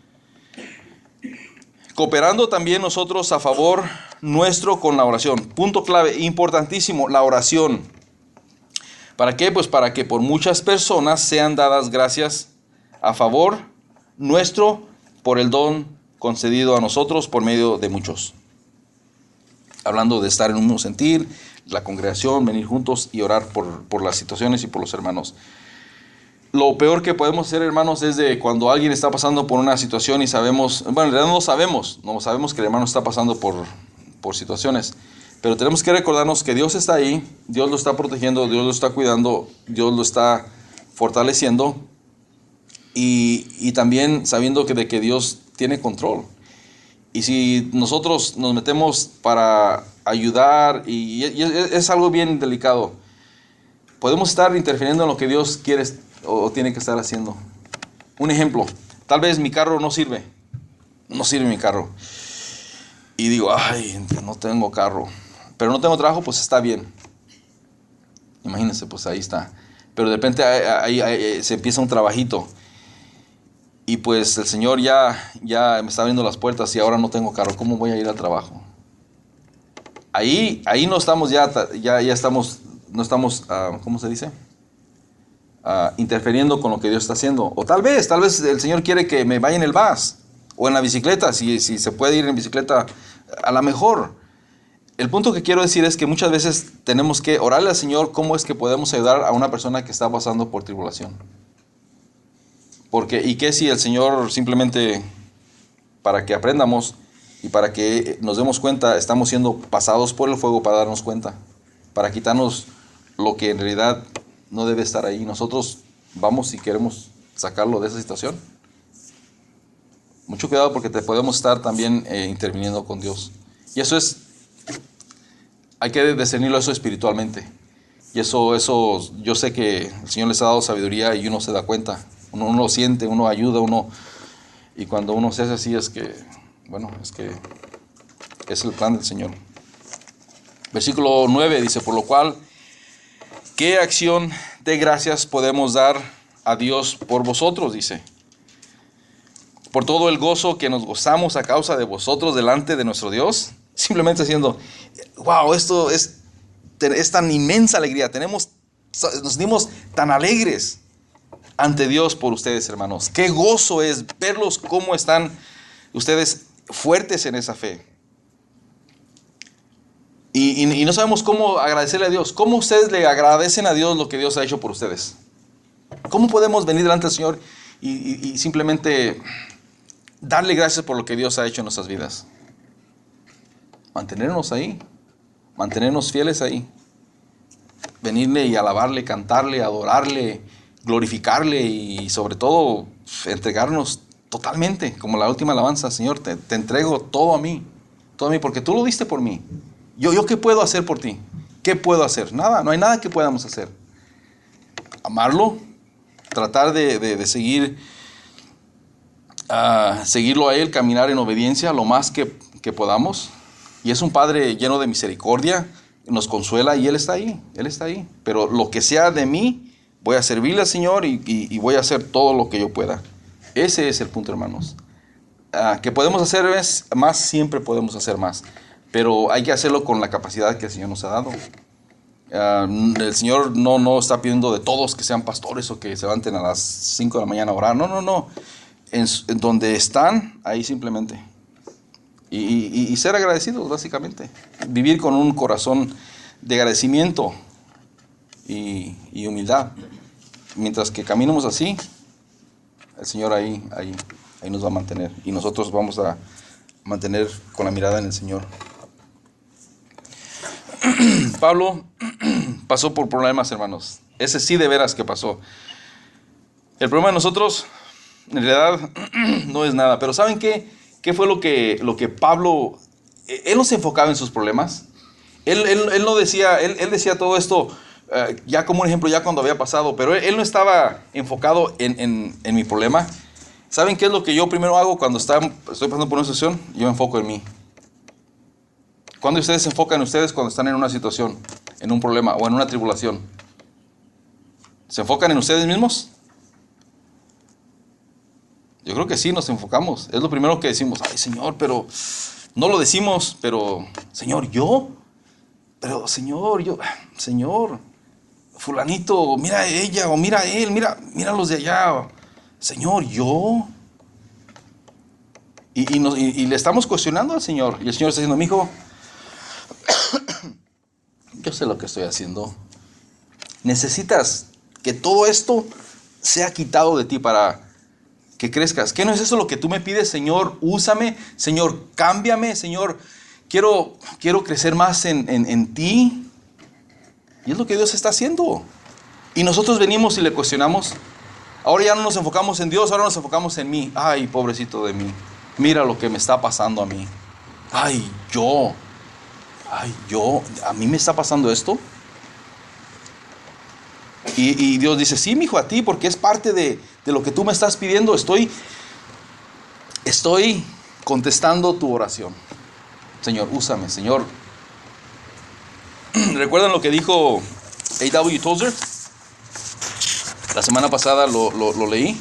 Cooperando también nosotros a favor nuestro con la oración. Punto clave, importantísimo, la oración. ¿Para qué? Pues para que por muchas personas sean dadas gracias a favor nuestro por el don concedido a nosotros por medio de muchos. Hablando de estar en un mismo sentir, la congregación, venir juntos y orar por, por las situaciones y por los hermanos. Lo peor que podemos hacer, hermanos, es de cuando alguien está pasando por una situación y sabemos, bueno, en realidad no lo sabemos, no sabemos que el hermano está pasando por, por situaciones, pero tenemos que recordarnos que Dios está ahí, Dios lo está protegiendo, Dios lo está cuidando, Dios lo está fortaleciendo y, y también sabiendo que, de que Dios tiene control. Y si nosotros nos metemos para ayudar, y, y es algo bien delicado, podemos estar interfiriendo en lo que Dios quiere o tiene que estar haciendo. Un ejemplo, tal vez mi carro no sirve, no sirve mi carro. Y digo, ay, no tengo carro, pero no tengo trabajo, pues está bien. Imagínense, pues ahí está. Pero de repente ahí, ahí, ahí se empieza un trabajito. Y pues el Señor ya, ya me está abriendo las puertas y ahora no tengo carro. ¿Cómo voy a ir al trabajo? Ahí, ahí no estamos ya, ya, ya estamos, no estamos, uh, ¿cómo se dice? Uh, interfiriendo con lo que Dios está haciendo. O tal vez, tal vez el Señor quiere que me vaya en el bus o en la bicicleta, si, si se puede ir en bicicleta, a lo mejor. El punto que quiero decir es que muchas veces tenemos que orarle al Señor cómo es que podemos ayudar a una persona que está pasando por tribulación. Porque, ¿y qué si el Señor simplemente, para que aprendamos y para que nos demos cuenta, estamos siendo pasados por el fuego para darnos cuenta, para quitarnos lo que en realidad no debe estar ahí? Nosotros vamos y queremos sacarlo de esa situación. Mucho cuidado porque te podemos estar también eh, interviniendo con Dios. Y eso es, hay que discernirlo eso espiritualmente. Y eso, eso, yo sé que el Señor les ha dado sabiduría y uno se da cuenta. Uno, uno lo siente, uno ayuda, uno... Y cuando uno se hace así es que, bueno, es que es el plan del Señor. Versículo nueve dice, por lo cual, ¿qué acción de gracias podemos dar a Dios por vosotros? Dice. Por todo el gozo que nos gozamos a causa de vosotros delante de nuestro Dios. Simplemente diciendo, wow, esto es, es tan inmensa alegría. Tenemos, nos sentimos tan alegres ante Dios por ustedes, hermanos. Qué gozo es verlos cómo están ustedes fuertes en esa fe. Y, y, y no sabemos cómo agradecerle a Dios. ¿Cómo ustedes le agradecen a Dios lo que Dios ha hecho por ustedes? ¿Cómo podemos venir delante del Señor y, y, y simplemente darle gracias por lo que Dios ha hecho en nuestras vidas? Mantenernos ahí, mantenernos fieles ahí. Venirle y alabarle, cantarle, adorarle, glorificarle y sobre todo entregarnos totalmente, como la última alabanza. Señor, te, te entrego todo a mí, todo a mí, porque tú lo diste por mí. Yo, yo ¿qué puedo hacer por ti? ¿Qué puedo hacer? Nada, no hay nada que podamos hacer. Amarlo, tratar de, de, de seguir, uh, seguirlo a Él, caminar en obediencia lo más que, que podamos. Y es un Padre lleno de misericordia, nos consuela y Él está ahí, Él está ahí. Pero lo que sea de mí, voy a servirle al Señor y, y, y voy a hacer todo lo que yo pueda. Ese es el punto, hermanos. Uh, que podemos hacer es más, siempre podemos hacer más. Pero hay que hacerlo con la capacidad que el Señor nos ha dado. Uh, el Señor no, no está pidiendo de todos que sean pastores o que se levanten a las cinco de la mañana a orar. No, no, no. En, en donde están, ahí simplemente. Y, y, y ser agradecidos, básicamente. Vivir con un corazón de agradecimiento y, y humildad. Mientras que caminemos así, el Señor ahí, ahí, ahí nos va a mantener. Y nosotros vamos a mantener con la mirada en el Señor. Pablo pasó por problemas, hermanos. Ese sí de veras que pasó. El problema de nosotros, en realidad, no es nada. Pero ¿saben qué? ¿Qué fue lo que, lo que Pablo... Él no se enfocaba en sus problemas. Él, él, él no decía... Él, él decía todo esto uh, ya como un ejemplo, ya cuando había pasado. Pero él, él no estaba enfocado en, en, en mi problema. ¿Saben qué es lo que yo primero hago cuando está, estoy pasando por una situación? Yo me enfoco en mí. ¿Cuándo ustedes se enfocan en ustedes cuando están en una situación, en un problema o en una tribulación? ¿Se enfocan en ustedes mismos? Yo creo que sí, nos enfocamos. Es lo primero que decimos. Ay, Señor, pero... No lo decimos, pero... Señor, ¿yo? Pero, Señor, yo... Señor, fulanito, mira a ella o mira a él, mira, mira los de allá. Señor, ¿yo? Y, y, nos, y, y le estamos cuestionando al Señor. Y el Señor está diciendo, mijo... Yo sé lo que estoy haciendo. Necesitas que todo esto sea quitado de ti para que crezcas. ¿Qué no es eso lo que tú me pides? Señor, úsame. Señor, cámbiame. Señor, quiero, quiero crecer más en, en, en ti. Y es lo que Dios está haciendo. Y nosotros venimos y le cuestionamos. Ahora ya no nos enfocamos en Dios, ahora nos enfocamos en mí. Ay, pobrecito de mí. Mira lo que me está pasando a mí. Ay, yo... Ay, yo, ¿a mí me está pasando esto? Y, y Dios dice, sí, mijo, a ti, porque es parte de, de lo que tú me estás pidiendo. Estoy, estoy contestando tu oración. Señor, úsame, Señor. ¿Recuerdan lo que dijo A W Tozer? La semana pasada lo, lo, lo leí.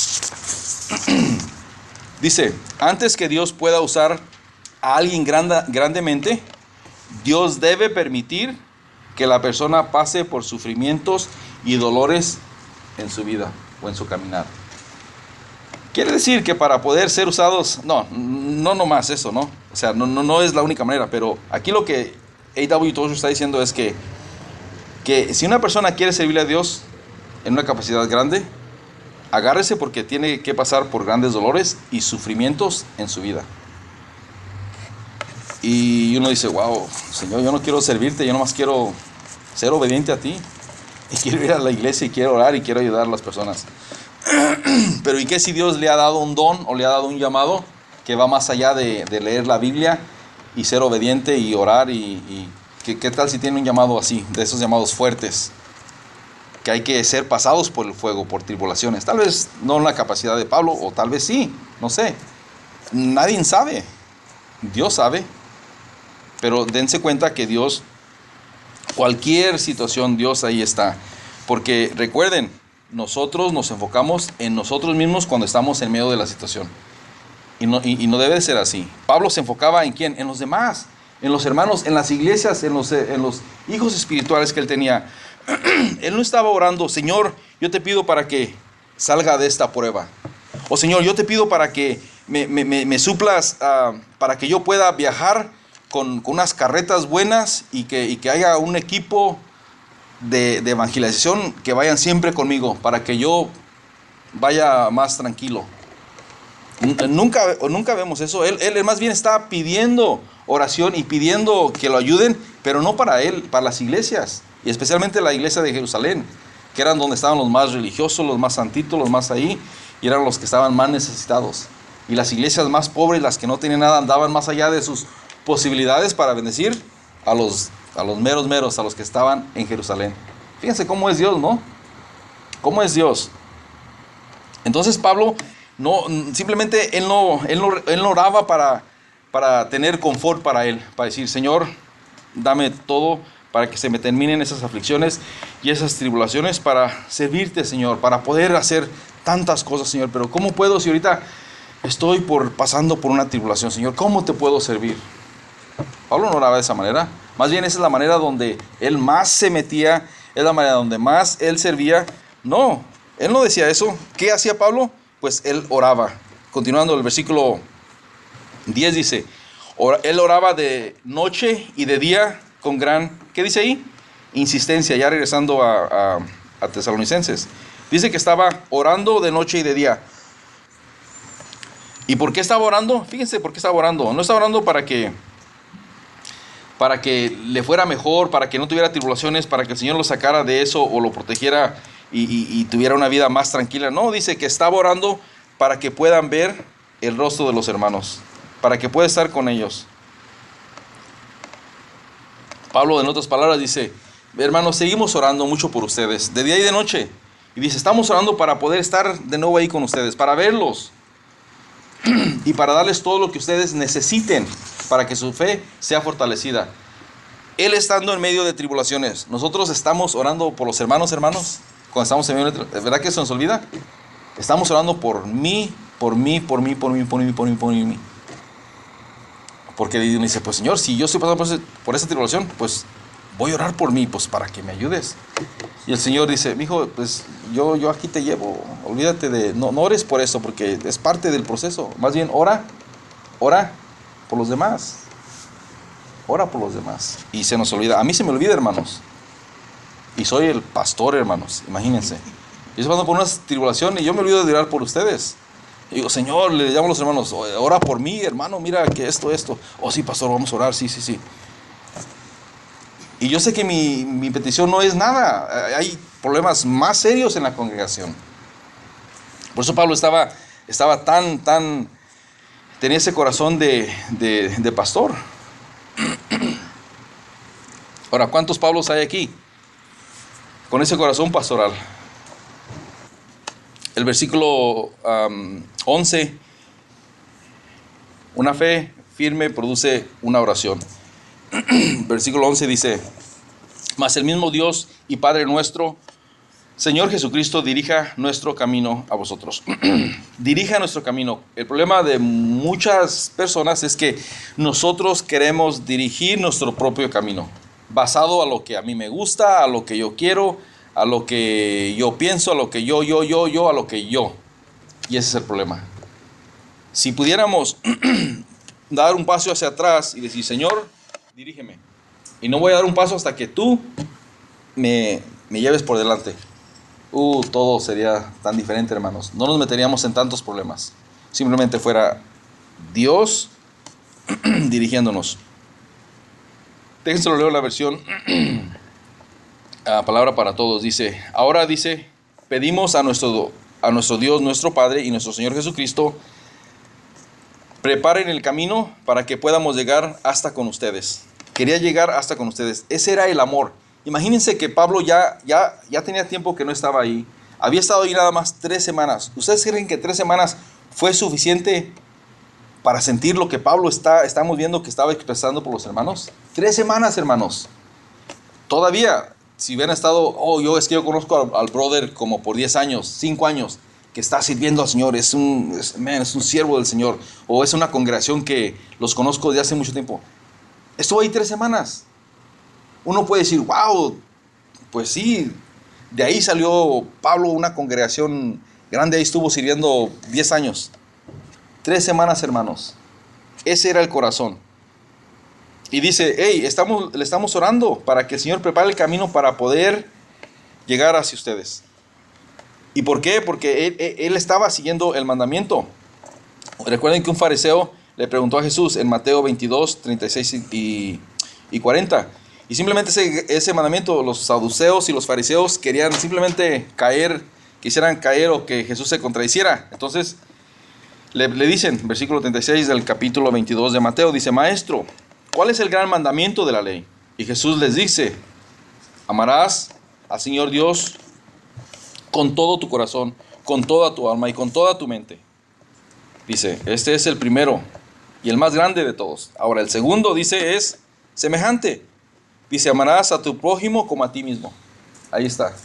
Dice, antes que Dios pueda usar a alguien grande, grandemente, Dios debe permitir que la persona pase por sufrimientos y dolores en su vida o en su caminar. Quiere decir que para poder ser usados, no, no nomás eso, ¿no? O sea, no, no, no es la única manera, pero aquí lo que A W Tozer está diciendo es que, que si una persona quiere servirle a Dios en una capacidad grande, agárrese porque tiene que pasar por grandes dolores y sufrimientos en su vida. Y uno dice, wow, Señor, yo no quiero servirte, yo nomás quiero ser obediente a ti. Y quiero ir a la iglesia y quiero orar y quiero ayudar a las personas. Pero ¿y qué si Dios le ha dado un don o le ha dado un llamado que va más allá de, de leer la Biblia y ser obediente y orar? Y, y ¿qué, qué tal si tiene un llamado así, de esos llamados fuertes, que hay que ser pasados por el fuego, por tribulaciones? Tal vez no en la capacidad de Pablo, o tal vez sí, no sé. Nadie sabe. Dios sabe. Pero dense cuenta que Dios, cualquier situación, Dios ahí está. Porque recuerden, nosotros nos enfocamos en nosotros mismos cuando estamos en medio de la situación. Y no, y, y no debe de ser así. Pablo se enfocaba en quién, en los demás, en los hermanos, en las iglesias, en los, en los hijos espirituales que él tenía. Él no estaba orando, Señor, yo te pido para que salga de esta prueba. O Señor, yo te pido para que me, me, me, me suplas, uh, para que yo pueda viajar con, con unas carretas buenas y que, y que haya un equipo de, de evangelización que vayan siempre conmigo, para que yo vaya más tranquilo. Nunca, nunca vemos eso. Él, él más bien está pidiendo oración y pidiendo que lo ayuden, pero no para él, para las iglesias, y especialmente la iglesia de Jerusalén, que eran donde estaban los más religiosos, los más santitos, los más ahí, y eran los que estaban más necesitados. Y las iglesias más pobres, las que no tenían nada, andaban más allá de sus posibilidades para bendecir a los, a los meros meros, a los que estaban en Jerusalén. Fíjense cómo es Dios, ¿no? ¿Cómo es Dios? Entonces Pablo no, simplemente él no, él no, él no oraba para, para tener confort para él, para decir, Señor, dame todo para que se me terminen esas aflicciones y esas tribulaciones, para servirte, Señor, para poder hacer tantas cosas, Señor. Pero ¿cómo puedo si ahorita estoy por, pasando por una tribulación, Señor? ¿Cómo te puedo servir? Pablo no oraba de esa manera. Más bien esa es la manera donde él más se metía, es la manera donde más él servía. No, él no decía eso. ¿Qué hacía Pablo? Pues él oraba. Continuando el versículo diez dice, él oraba de noche y de día con gran, ¿qué dice ahí? Insistencia, ya regresando a, a, a Tesalonicenses. Dice que estaba orando de noche y de día. ¿Y por qué estaba orando? Fíjense por qué estaba orando. No estaba orando para que, para que le fuera mejor, para que no tuviera tribulaciones, para que el Señor lo sacara de eso o lo protegiera y, y, y tuviera una vida más tranquila. No, dice que estaba orando para que puedan ver el rostro de los hermanos, para que pueda estar con ellos. Pablo, en otras palabras, dice, hermanos, seguimos orando mucho por ustedes, de día y de noche. Y dice, estamos orando para poder estar de nuevo ahí con ustedes, para verlos y para darles todo lo que ustedes necesiten para que su fe sea fortalecida. Él estando en medio de tribulaciones, nosotros estamos orando por los hermanos, hermanos, cuando estamos en medio de tribulaciones. ¿Verdad que eso nos olvida? Estamos orando por mí, por mí, por mí, por mí, por mí, por mí, por mí. Porque uno dice, pues Señor, si yo estoy pasando por, ese, por esa tribulación, pues voy a orar por mí, pues para que me ayudes. Y el Señor dice, mijo, pues yo, yo aquí te llevo, olvídate de, no, no ores por eso, porque es parte del proceso. Más bien, ora, ora por los demás. Ora por los demás. Y se nos olvida, a mí se me olvida, hermanos. Y soy el pastor, hermanos, imagínense. Yo estoy pasando por una tribulación y yo me olvido de orar por ustedes. Y digo, Señor, le llamo a los hermanos, ora por mí, hermano, mira que esto, esto. Oh, sí, pastor, vamos a orar, sí, sí, sí. Y yo sé que mi, mi petición no es nada. Hay problemas más serios en la congregación. Por eso Pablo estaba, estaba tan, tan, tenía ese corazón de, de, de pastor. Ahora, ¿cuántos Pablos hay aquí con ese corazón pastoral? El versículo um, once, una fe firme produce una oración. Versículo once dice, mas el mismo Dios y Padre nuestro, Señor Jesucristo, dirija nuestro camino a vosotros. Dirija nuestro camino. El problema de muchas personas es que nosotros queremos dirigir nuestro propio camino, basado a lo que a mí me gusta, a lo que yo quiero, a lo que yo pienso, a lo que yo, yo, yo, yo, a lo que yo. Y ese es el problema. Si pudiéramos dar un paso hacia atrás y decir, Señor, dirígeme. Y no voy a dar un paso hasta que tú me, me lleves por delante. Uh, todo sería tan diferente, hermanos. No nos meteríamos en tantos problemas. Simplemente fuera Dios dirigiéndonos. Déjense lo leo la versión a palabra para todos. Dice, ahora dice, pedimos a nuestro a nuestro Dios, nuestro Padre y nuestro Señor Jesucristo preparen el camino para que podamos llegar hasta con ustedes. Quería llegar hasta con ustedes. Ese era el amor. Imagínense que Pablo ya, ya, ya tenía tiempo que no estaba ahí. Había estado ahí nada más tres semanas. ¿Ustedes creen que tres semanas fue suficiente para sentir lo que Pablo está, estamos viendo que estaba expresando por los hermanos? Tres semanas, hermanos. Todavía, si hubieran estado, oh, yo es que yo conozco al, al brother como por diez años, cinco años, que está sirviendo al Señor, es un, es, man, es un siervo del Señor, o es una congregación que los conozco desde hace mucho tiempo. Estuvo ahí tres semanas. Uno puede decir, wow, pues sí, de ahí salió Pablo, una congregación grande, ahí estuvo sirviendo diez años. Tres semanas, hermanos. Ese era el corazón. Y dice, hey, estamos, le estamos orando para que el Señor prepare el camino para poder llegar hacia ustedes. ¿Y por qué? Porque él, él estaba siguiendo el mandamiento. Recuerden que un fariseo le preguntó a Jesús en Mateo veintidós, treinta y seis y, y cuarenta. Y simplemente ese, ese mandamiento, los saduceos y los fariseos querían simplemente caer, quisieran caer o que Jesús se contradiciera. Entonces le, le dicen, versículo treinta y seis del capítulo veintidós de Mateo, dice, Maestro, ¿cuál es el gran mandamiento de la ley? Y Jesús les dice, amarás al Señor Dios con todo tu corazón, con toda tu alma y con toda tu mente. Dice, este es el primero y el más grande de todos. Ahora, el segundo, dice, es semejante. Dice, amarás a tu prójimo como a ti mismo. Ahí está.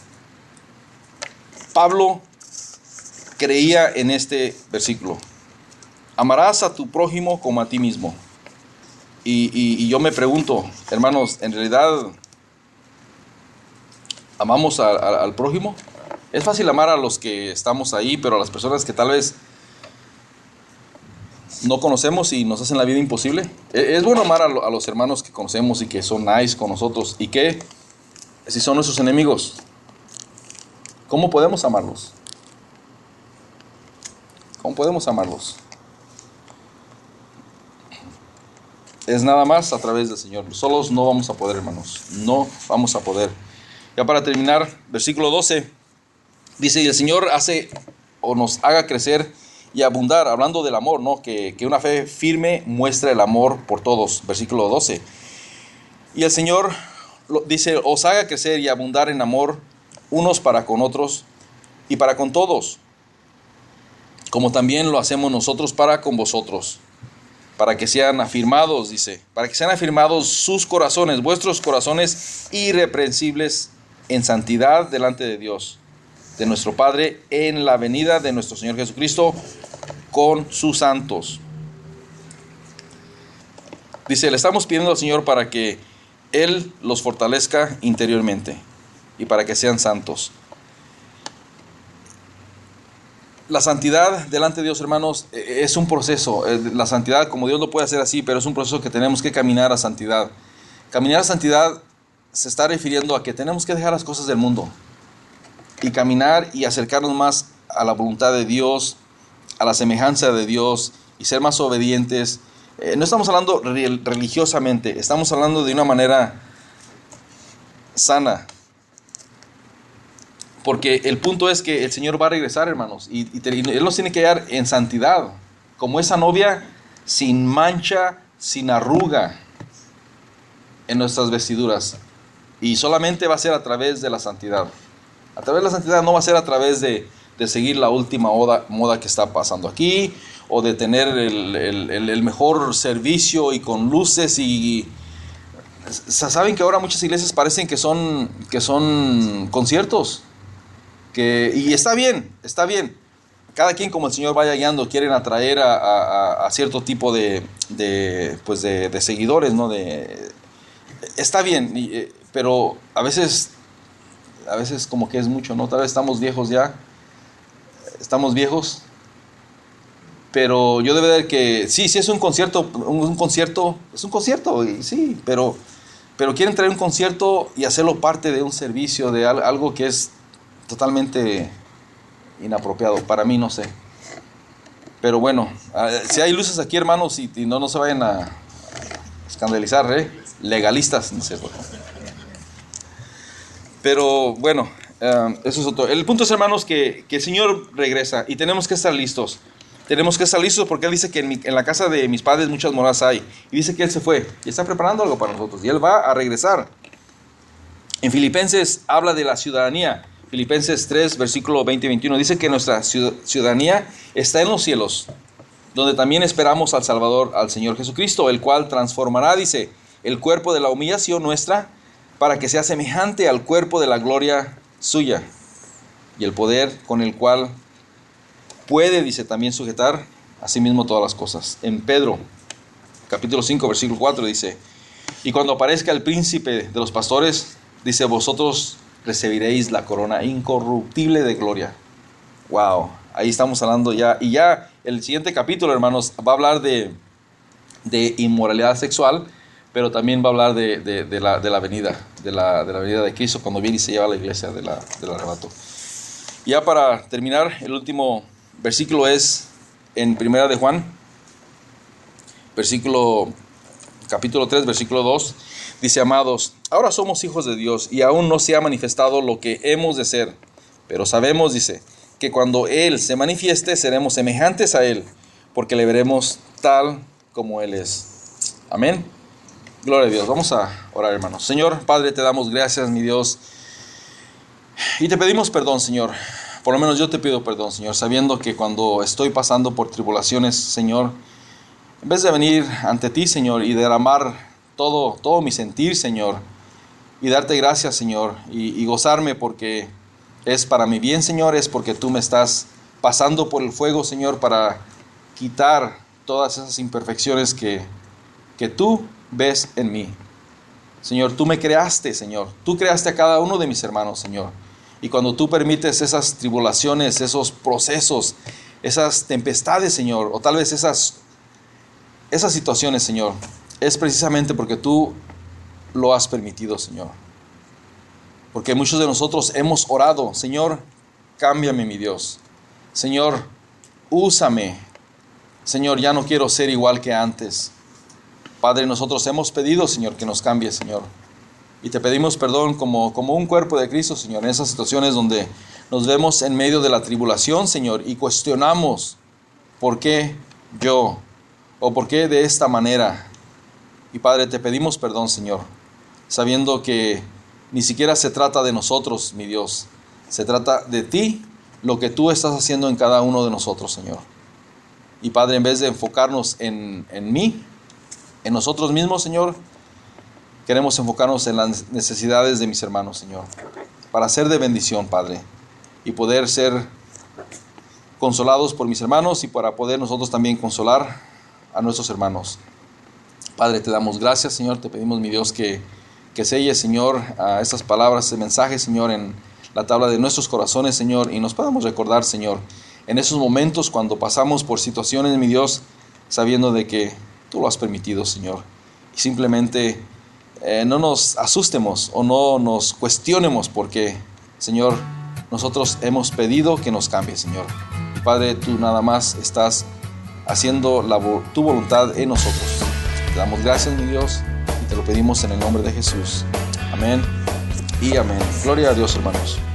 Pablo creía en este versículo. Amarás a tu prójimo como a ti mismo. Y, y, y yo me pregunto, hermanos, ¿en realidad amamos a, a, al prójimo? Es fácil amar a los que estamos ahí, pero a las personas que tal vez no conocemos y nos hacen la vida imposible. Es bueno amar a, lo, a los hermanos que conocemos y que son nice con nosotros. ¿Y qué? Si son nuestros enemigos, ¿cómo podemos amarlos? ¿Cómo podemos amarlos? Es nada más a través del Señor. Solos no vamos a poder, hermanos. No vamos a poder. Ya para terminar, versículo doce. Dice, y el Señor hace o nos haga crecer y abundar, hablando del amor, ¿no? Que, que una fe firme muestra el amor por todos. Versículo doce. Y el Señor lo, dice, os haga crecer y abundar en amor unos para con otros y para con todos, como también lo hacemos nosotros para con vosotros, para que sean afirmados, dice, para que sean afirmados sus corazones, vuestros corazones irreprensibles en santidad delante de Dios, de nuestro Padre, en la venida de nuestro Señor Jesucristo con sus santos. Dice, le estamos pidiendo al Señor para que Él los fortalezca interiormente y para que sean santos. La santidad delante de Dios, hermanos, es un proceso. La santidad, como Dios lo puede hacer así, pero es un proceso que tenemos que caminar a santidad. Caminar a santidad se está refiriendo a que tenemos que dejar las cosas del mundo y caminar y acercarnos más a la voluntad de Dios, a la semejanza de Dios y ser más obedientes. Eh, no estamos hablando religiosamente, estamos hablando de una manera sana. Porque el punto es que el Señor va a regresar, hermanos, y, y, te, y Él nos tiene que dar en santidad, como esa novia sin mancha, sin arruga en nuestras vestiduras. Y solamente va a ser a través de la santidad. A través de la santidad, no va a ser a través de, de seguir la última moda, moda que está pasando aquí, o de tener el, el, el, el mejor servicio y con luces y... Saben que ahora muchas iglesias parecen que son, que son conciertos. Que, y está bien, está bien. Cada quien como el Señor vaya guiando, quieren atraer a, a, a cierto tipo de, de, pues de, de seguidores, ¿no? De, está bien, y, pero a veces, a veces como que es mucho, ¿no? Tal vez estamos viejos ya, estamos viejos, pero yo debo ver que sí, sí es un concierto, un, un concierto, es un concierto, y sí, pero, pero quieren traer un concierto y hacerlo parte de un servicio, de algo que es totalmente inapropiado, para mí, no sé. Pero bueno, si hay luces aquí, hermanos, y, y no, no se vayan a escandalizar, ¿eh? Legalistas, no sé. Pero bueno, Um, eso es otro. El punto es, hermanos, que, que el Señor regresa y tenemos que estar listos. Tenemos que estar listos porque Él dice que en, mi, en la casa de mis padres muchas moradas hay. Y dice que Él se fue y está preparando algo para nosotros. Y Él va a regresar. En Filipenses habla de la ciudadanía. Filipenses tres, versículo veinte y veintiuno. Dice que nuestra ciudadanía está en los cielos, donde también esperamos al Salvador, al Señor Jesucristo, el cual transformará, dice, el cuerpo de la humillación nuestra para que sea semejante al cuerpo de la gloria suya, y el poder con el cual puede, dice, también sujetar a sí mismo todas las cosas. En Pedro, capítulo cinco, versículo cuatro, dice, y cuando aparezca el príncipe de los pastores, dice, vosotros recibiréis la corona incorruptible de gloria. Wow, ahí estamos hablando ya, y ya el siguiente capítulo, hermanos, va a hablar de, de inmoralidad sexual, pero también va a hablar de, de, de, la, de la venida, de la, de la venida de Cristo cuando viene y se lleva a la iglesia de la, del arrebato. Ya para terminar, el último versículo es en Primera de Juan, versículo, capítulo tres, versículo dos, dice, amados, ahora somos hijos de Dios y aún no se ha manifestado lo que hemos de ser, pero sabemos, dice, que cuando Él se manifieste seremos semejantes a Él, porque le veremos tal como Él es. Amén. Gloria a Dios. Vamos a orar, hermanos. Señor, Padre, te damos gracias, mi Dios. Y te pedimos perdón, Señor. Por lo menos yo te pido perdón, Señor, sabiendo que cuando estoy pasando por tribulaciones, Señor, en vez de venir ante ti, Señor, y derramar todo, todo mi sentir, Señor, y darte gracias, Señor, y, y gozarme porque es para mi bien, Señor, es porque tú me estás pasando por el fuego, Señor, para quitar todas esas imperfecciones que, que tú ves en mí. Señor, tú me creaste, Señor. Tú creaste a cada uno de mis hermanos, Señor. Y cuando tú permites esas tribulaciones, esos procesos, esas tempestades, Señor, o tal vez esas, esas situaciones, Señor, es precisamente porque tú lo has permitido, Señor. Porque muchos de nosotros hemos orado, Señor, cámbiame, mi Dios. Señor, úsame. Señor, ya no quiero ser igual que antes. Padre, nosotros hemos pedido, Señor, que nos cambie, Señor. Y te pedimos perdón como, como un cuerpo de Cristo, Señor, en esas situaciones donde nos vemos en medio de la tribulación, Señor, y cuestionamos por qué yo, o por qué de esta manera. Y Padre, te pedimos perdón, Señor, sabiendo que ni siquiera se trata de nosotros, mi Dios. Se trata de ti, lo que tú estás haciendo en cada uno de nosotros, Señor. Y Padre, en vez de enfocarnos en, en mí, en nosotros mismos, Señor, queremos enfocarnos en las necesidades de mis hermanos, Señor, para ser de bendición, Padre, y poder ser consolados por mis hermanos y para poder nosotros también consolar a nuestros hermanos. Padre, te damos gracias, Señor, te pedimos, mi Dios, que, que selles, Señor, a estas palabras, este mensaje, Señor, en la tabla de nuestros corazones, Señor, y nos podamos recordar, Señor, en esos momentos cuando pasamos por situaciones, mi Dios, sabiendo de que tú lo has permitido, Señor, y simplemente eh, no nos asustemos o no nos cuestionemos porque, Señor, nosotros hemos pedido que nos cambie, Señor. Y Padre, tú nada más estás haciendo la, tu voluntad en nosotros. Te damos gracias, mi Dios, y te lo pedimos en el nombre de Jesús. Amén y amén. Gloria a Dios, hermanos.